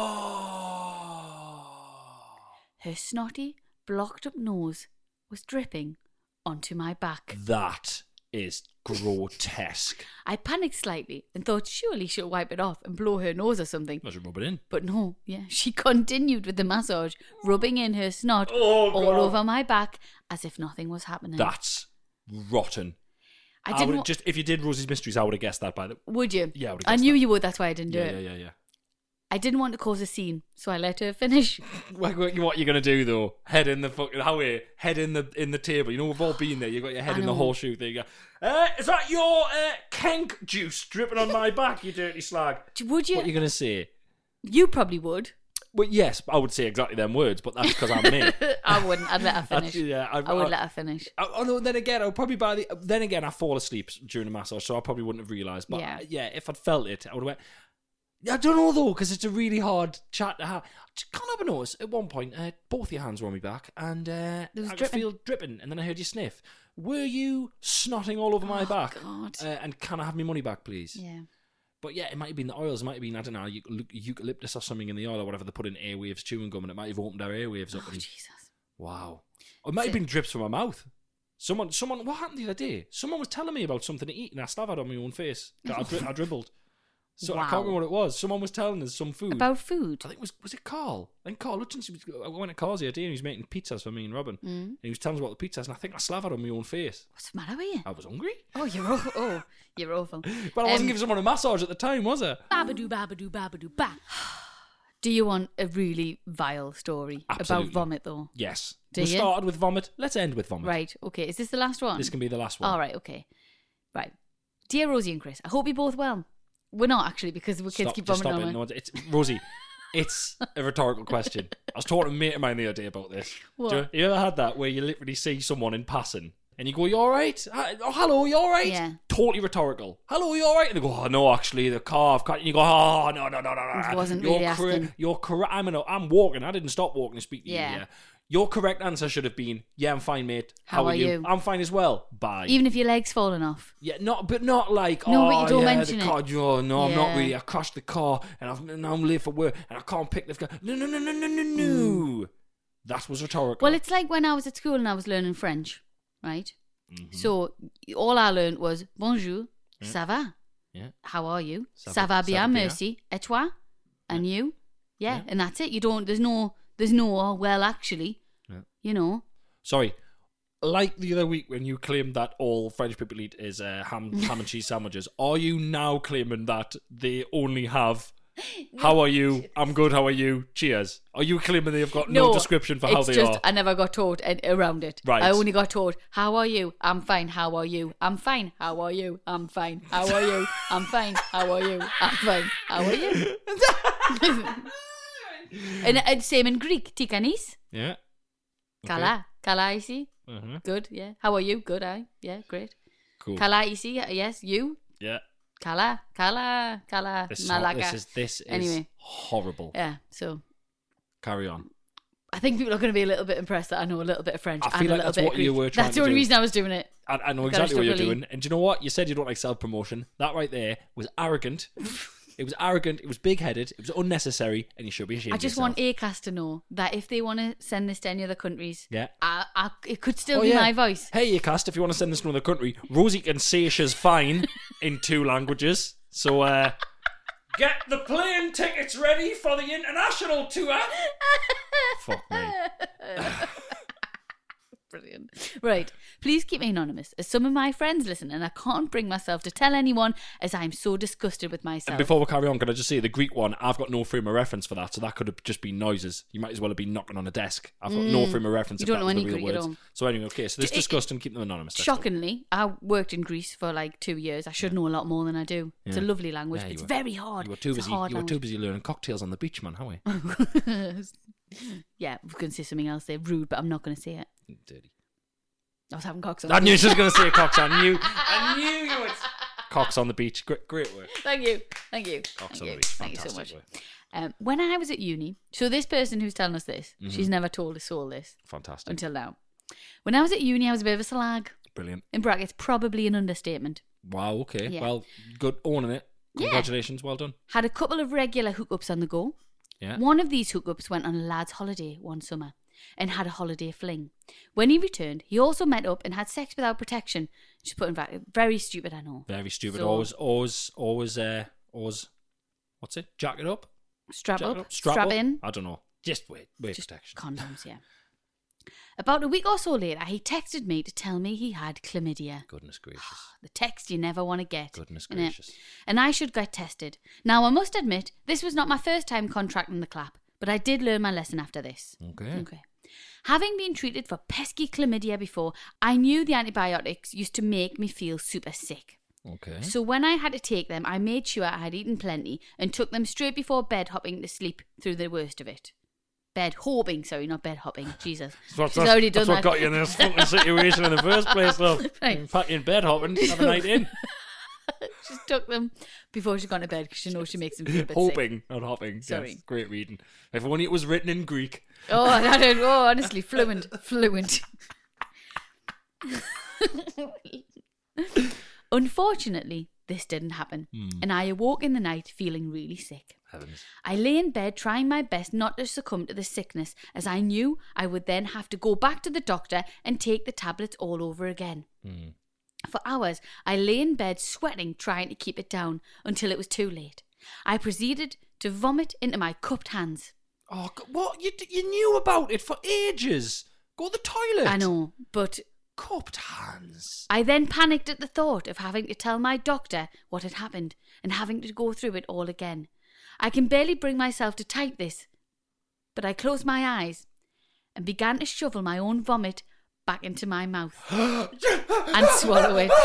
Oh. Her snotty, blocked up nose was dripping onto my back. That is grotesque. I panicked slightly and thought surely she'll wipe it off and blow her nose or something. I should rub it in. But no, she continued with the massage, rubbing in her snot Oh, all God. over my back as if nothing was happening. That's rotten. I didn't. just if you did Rosie's Mysteries, I would have guessed that by the. Would you? Yeah, I would have I guessed knew that. you would. That's why I didn't do it. Yeah. I didn't want to cause a scene, so I let her finish. What you're gonna do though? Head in the fucking head in the table. You know we've all been there. You got your head I in the know. horseshoe thing. Is that your kenk juice dripping on my back? You dirty slag. Would you? What are you gonna say? You probably would. Well, yes, I would say exactly them words, but that's because I'm me. I wouldn't. I'd let her finish. Yeah, I would let her finish. Oh no! Then again, I fall asleep during the massage, so I probably wouldn't have realised. But Yeah. If I'd felt it, I would have went. I don't know though, because it's a really hard chat to have. Can't help but notice at one point, both your hands were on my back, and I was could dripping. feel dripping, and then I heard you sniff. Were you snotting all over my back? God. And can I have my money back, please? Yeah. But yeah, it might have been the oils. It might have been, I don't know, eucalyptus or something in the oil or whatever they put in airwaves chewing gum, and it might have opened our airwaves up. Oh, and, Jesus. wow. Or it might have been drips from my mouth. Someone. What happened the other day? Someone was telling me about something to eat, and I slathered on my own face. I dribbled. So I can't Wow. remember what it was. Someone was telling us some food. About food? I think was it Carl? I think Carl Hutchinson. I went to Carl's the other day and he was making pizzas for me and Robin. And he was telling us about the pizzas, and I think I slathered on my own face. What's the matter with you? I was hungry. Oh, you're awful. Oh, you're awful. But I wasn't giving someone a massage at the time, was I? Babadoo, babadoo, babadoo, ba. Do you want a really vile story Absolutely. about vomit, though? Yes. Do We you? started with vomit. Let's end with vomit. Right, okay. Is this the last one? This can be the last one. All right, okay. Right. Dear Rosie and Chris, I hope you're both well. We're not, actually, because the kids Stop, keep just vomiting stop on it. me. No, it's Rosie. It's a rhetorical question. I was talking to a mate of mine the other day about this. What? You ever had that where you literally see someone in passing and you go, "You all right? Oh, hello, you all right?" Yeah. Totally rhetorical. "Hello, you all right?" And they go, "Oh no, actually, the car I've cut." And you go, "Oh no." It wasn't You're really asking. You're correct. I'm walking. I didn't stop walking to speak to you. Yeah. Yeah. Your correct answer should have been, "Yeah, I'm fine, mate. How are you?" I'm fine as well. Bye. Even if your leg's falling off. Yeah, not like, No, oh, but you don't yeah, mention the it. car, oh, no, I'm not Yeah. really, I crashed the car, and now I'm late for work, and I can't pick the car. No. That was rhetorical. Well, it's like when I was at school and I was learning French, right? Mm-hmm. So all I learned was bonjour, ça va? Yeah. How are you? Ça Ça va va bien, bien. merci. Et toi? And you? Yeah, and that's it. You don't. There's no. Well, actually, you know. Sorry. Like the other week when you claimed that all French people eat is ham and cheese sandwiches, are you now claiming that they only have "How are you? I'm good. How are you? Cheers"? Are you claiming they've got no description for how it's they just, are? I never got taught around it. Right. I only got taught, "How are you? I'm fine. How are you? I'm fine. How are you? I'm fine. How are you? I'm fine. How are you? I'm fine. How are you?" and same in Greek. Tikanis. Yeah. Kala. Kala ici. Uh-huh. Good, yeah. How are you? Good, yeah, great. Cool. Kala isi, yes, you. Yeah. Kala, Malaga. This is Anyway. horrible. Yeah, so Carry on. I think people are going to be a little bit impressed that I know a little bit of French I and feel a like little that's bit what of Greek. you were trying That's to the only do. reason I was doing it. I know Gotta exactly what you're struggle. doing. And do you know what? You said you don't like self-promotion. That right there was arrogant. It was arrogant. It was big-headed. It was unnecessary. And you should be ashamed I just of yourself. want ACAST to know that if they want to send this to any other countries, Yeah. it could still be my voice. Hey, Acast, if you want to send this to another country, Rosie can say she's fine in 2 languages. So, get the plane tickets ready for the international tour. Fuck me. Brilliant. Right. Please keep me anonymous, as some of my friends listen, and I can't bring myself to tell anyone, as I'm so disgusted with myself. And before we carry on, can I just say the Greek one, I've got no frame of reference for that, so that could have just been noises. You might as well have been knocking on a desk. I've got no frame of reference You if don't that know was any the real Greek at words. all. So anyway, okay, so this disgust and keep them anonymous. Let's go. Shockingly, I worked in Greece for like 2 years. I should know a lot more than I do. It's a Yeah. lovely language. Yeah, It's you were- very hard. You were too It's a busy. hard You were too language. busy learning cocktails on the beach, man. How are you? Yeah, I was going to say something else there. Rude, but I'm not going to say it. Dirty. I was having cocks on. I knew she was going to say cocks. I knew you would. Cocks on the beach. Great work. Thank you. Cocks Thank on you. the beach. Thank you so Fantastic much. work. When I was at uni, so this person who's telling us this, she's never told a soul this Fantastic. until now. When I was at uni, I was a bit of a slag. Brilliant. In brackets, probably an understatement. Wow, okay. Yeah. Well, good. Owning it. Yeah. Congratulations. Well done. Had a couple of regular hookups on the go. Yeah. One of these hookups went on a lad's holiday one summer and had a holiday fling. When he returned, he also met up and had sex without protection. Just put in brackets. Very stupid, I know. Very stupid. So- Always. What's it? Jack it up? Strap Jack it up. Strap Strap up? in. I don't know. Just wait Just protection. condoms, yeah. About a week or so later, he texted me to tell me he had chlamydia. Goodness gracious. The text you never want to get. Goodness innit? gracious. And I should get tested. Now, I must admit, this was not my first time contracting the clap, but I did learn my lesson after this. Okay. Having been treated for pesky chlamydia before, I knew the antibiotics used to make me feel super sick. Okay. So when I had to take them, I made sure I had eaten plenty and took them straight before bed hopping to sleep through the worst of it. Bed hopping, sorry, not bed hopping. Jesus. She's already done That's that. what got you in this fucking situation in the first place, love. Right. In fact, you're in bed hopping, have a night in. She took them before she got to bed because she knows she makes them feel a bit sick. Hoping, not hopping. Sorry. Yes, great reading. If only it was written in Greek. Oh, I don't. Oh, honestly, fluent. Unfortunately, this didn't happen, and I awoke in the night feeling really sick. Heavens. I lay in bed trying my best not to succumb to the sickness, as I knew I would then have to go back to the doctor and take the tablets all over again. For hours, I lay in bed sweating, trying to keep it down, until it was too late. I proceeded to vomit into my cupped hands. Oh, what? You knew about it for ages. Go to the toilet. I know, but Cupped hands. I then panicked at the thought of having to tell my doctor what had happened and having to go through it all again. I can barely bring myself to type this, but I closed my eyes and began to shovel my own vomit back into my mouth and swallow it.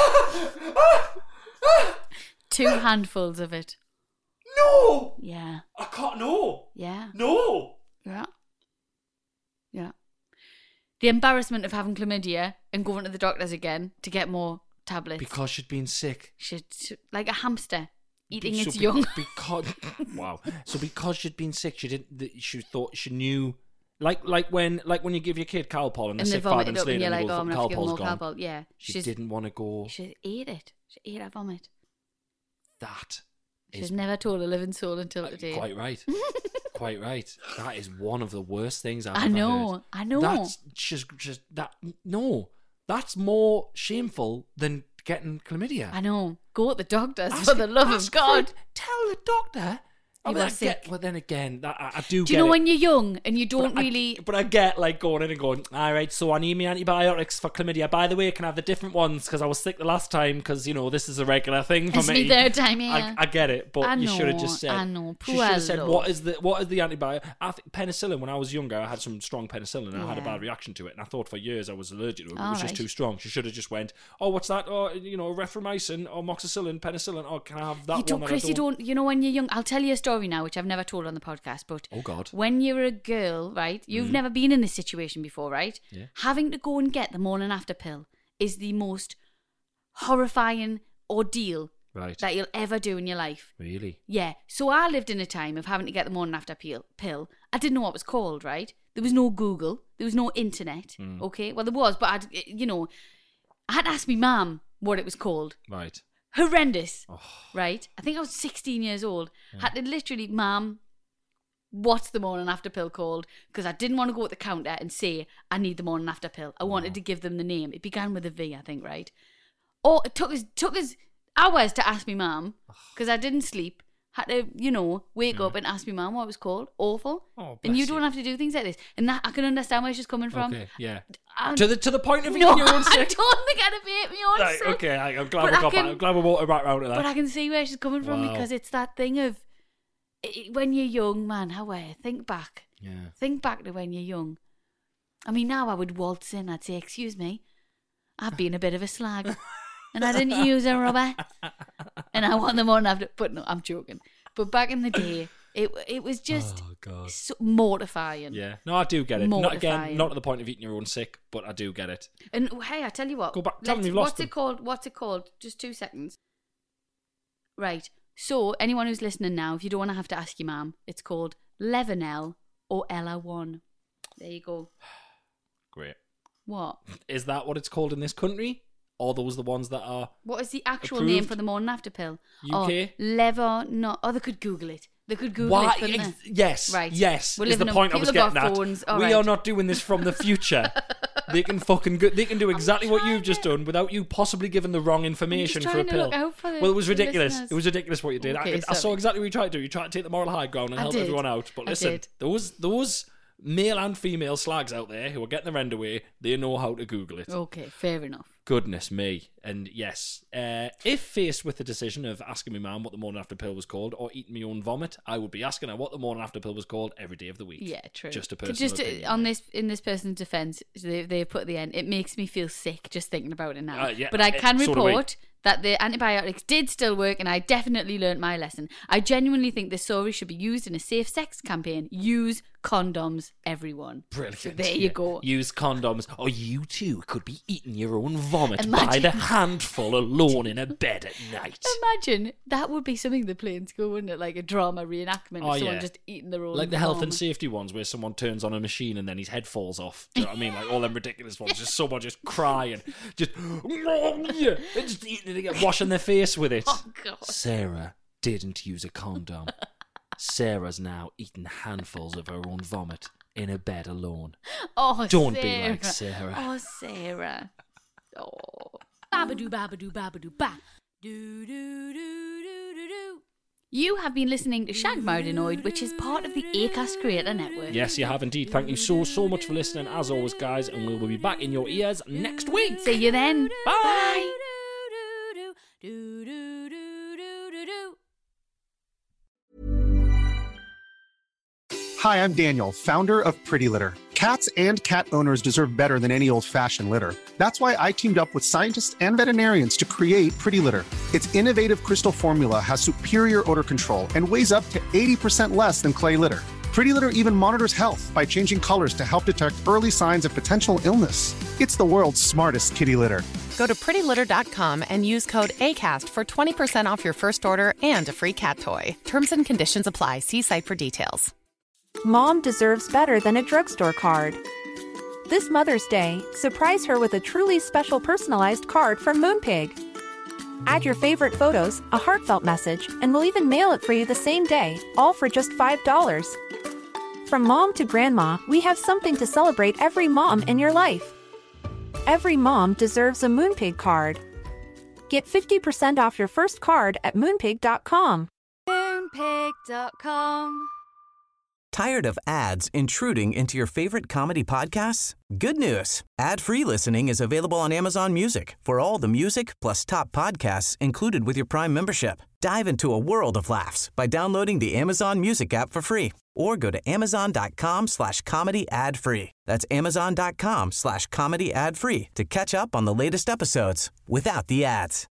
2 handfuls of it. No! Yeah. I can't. No! Yeah. No! Yeah. Yeah. The embarrassment of having chlamydia and going to the doctors again to get more tablets. Because she'd been sick. Like a hamster eating So its young. Because wow. So because she'd been sick, she didn't. She thought she knew. Like when you give your kid Calpol and they're And they sick 5 vomit it minutes up and later you're and like, they oh, go, I'm going to have to give them more Calpol's gone. Calpol. Yeah. She didn't want to go. She ate it. She ate her vomit. That She's is never told a living soul until today. quite right. Quite right. That is one of the worst things I've I ever know. heard. I know. That's just that. No, that's more shameful than getting chlamydia. I know. Go to the doctors for the love of God. Tell the doctor. You mean, are I sick. Well, then again, I do. Do you get know it. when you're young and you don't But really... But I get like going in and going, all right, so I need my antibiotics for chlamydia. By the way, can I have the different ones because I was sick the last time because, you know, this is a regular thing for It's me. me third time here. I get it, but I you should have know, just said. I know. She should have said, Poor what is the antibiotic? I think penicillin, when I was younger, I had some strong penicillin and I had a Yeah. bad reaction to it. And I thought for years I was allergic to it. It All was just right. too strong. She should have just went, oh, what's that? Oh, you know, Rethromycin or Moxicillin, penicillin. Oh, can I have that You one? don't, that Chris, I you don't? don't... You know when you're young... I'll tell you a story now, which I've never told on the podcast, but... Oh, God. When you're a girl, right? You've never been in this situation before, right? Yeah. Having to go and get the morning after pill is the most horrifying ordeal Right. that you'll ever do in your life. Really? Yeah. So I lived in a time of having to get the morning after pill. I didn't know what it was called, right? There was no Google. There was no internet. Okay. Well, there was, but I had to ask my mum what it was called. Right. Horrendous. Right. I think I was 16 years old. Had to literally, Mum, what's the morning after pill called? Because I didn't want to go at the counter and say, I need the morning after pill. I wanted to give them the name. It began with a V, I think, right? Or it took us hours to ask me mum because I didn't sleep. Had to, wake up and ask me mum what it was called. Awful. Oh, and you bless don't you. have to do things like this. And that I can understand where she's coming from. Okay, yeah. I'm- To the point of No, eating your own I sick. don't think I'd have ate my own Right, sick. okay, I'm glad But we I got can- back. I'm glad we walked right round to that. But I can see where she's coming from Wow. because it's that thing of when you're young, man. Think back. Yeah. Think back to when you're young. I mean, now I would waltz in. I'd say, "Excuse me, I've been a bit of a slag, and I didn't use a rubber, and I want them on after." But no, I'm joking. But back in the day, it was just Oh, God. so mortifying. Yeah. No, I do get it. Not Mortifying. not to the point of eating your own sick, but I do get it. And hey, I tell you what. Go back. Tell them you've lost What's it called? What's it called? Just 2 seconds. Right. So anyone who's listening now, if you don't want to have to ask your mum, it's called Levanel or Ella1. There you go. Great. What? Is that what it's called in this country? Or those the ones that are... What is the actual Approved? name for the morning after pill? UK? Oh, they could Google it. They could Google it, couldn't they? Yes. Right. Yes. We're Is the living in- point I was people got getting at. phones, all We right. are not doing this from the future. They can they can do exactly what you've just done without you possibly giving the wrong information for a trying to pill. look out for the- Well, it was the ridiculous. listeners. It was ridiculous what you did. Okay, I saw sorry. exactly what you tried to do. You tried to take the moral high ground and I help did. everyone out. But I listen, did. those male and female slags out there who are getting their end away, they know how to Google it. Okay, fair enough. Goodness me. And yes, if faced with the decision of asking my mum what the morning after pill was called or eating my own vomit, I would be asking her what the morning after pill was called every day of the week. Yeah, true. Just a personal opinion. in this person's defence, they put at the end. It makes me feel sick just thinking about it now. Yeah, but I can so do we. report that the antibiotics did still work, and I definitely learnt my lesson. I genuinely think this story should be used in a safe sex campaign. Use condoms, everyone. Brilliant. So there you go. Use condoms, or you too could be eating your own vomit by Imagine- the handful alone in a bed at night. Imagine that would be something the play in school, wouldn't it? Like a drama reenactment Oh, of someone yeah. just eating their own. Like the health and vomit. safety ones where someone turns on a machine and then his head falls off. Do you know what I mean? Like all them ridiculous ones. Just someone just crying. Just, just eating it again, washing their face with it. Oh God. Sarah didn't use a condom. Sarah's now eating handfuls of her own vomit in a bed alone. Oh, Don't Sarah. be like Sarah. Oh, Sarah. Oh. Babadoo, babadoo, babadoo, ba. Do, do, do, do, do, do. You have been listening to Shag Marinoid, which is part of the Acast Creator Network. Yes, you have indeed. Thank you so much for listening, as always, guys, and we will be back in your ears next week. See you then. Bye. Do, do, do, do, do, do. Hi, I'm Daniel, founder of Pretty Litter. Cats and cat owners deserve better than any old-fashioned litter. That's why I teamed up with scientists and veterinarians to create Pretty Litter. Its innovative crystal formula has superior odor control and weighs up to 80% less than clay litter. Pretty Litter even monitors health by changing colors to help detect early signs of potential illness. It's the world's smartest kitty litter. Go to prettylitter.com and use code ACAST for 20% off your first order and a free cat toy. Terms and conditions apply. See site for details. Mom deserves better than a drugstore card. This Mother's Day, surprise her with a truly special personalized card from Moonpig. Add your favorite photos, a heartfelt message, and we'll even mail it for you the same day, all for just $5. From mom to grandma, we have something to celebrate every mom in your life. Every mom deserves a Moonpig card. Get 50% off your first card at moonpig.com. Moonpig.com. Tired of ads intruding into your favorite comedy podcasts? Good news. Ad-free listening is available on Amazon Music for all the music plus top podcasts included with your Prime membership. Dive into a world of laughs by downloading the Amazon Music app for free or go to amazon.com/comedy ad-free. That's amazon.com/comedy ad-free to catch up on the latest episodes without the ads.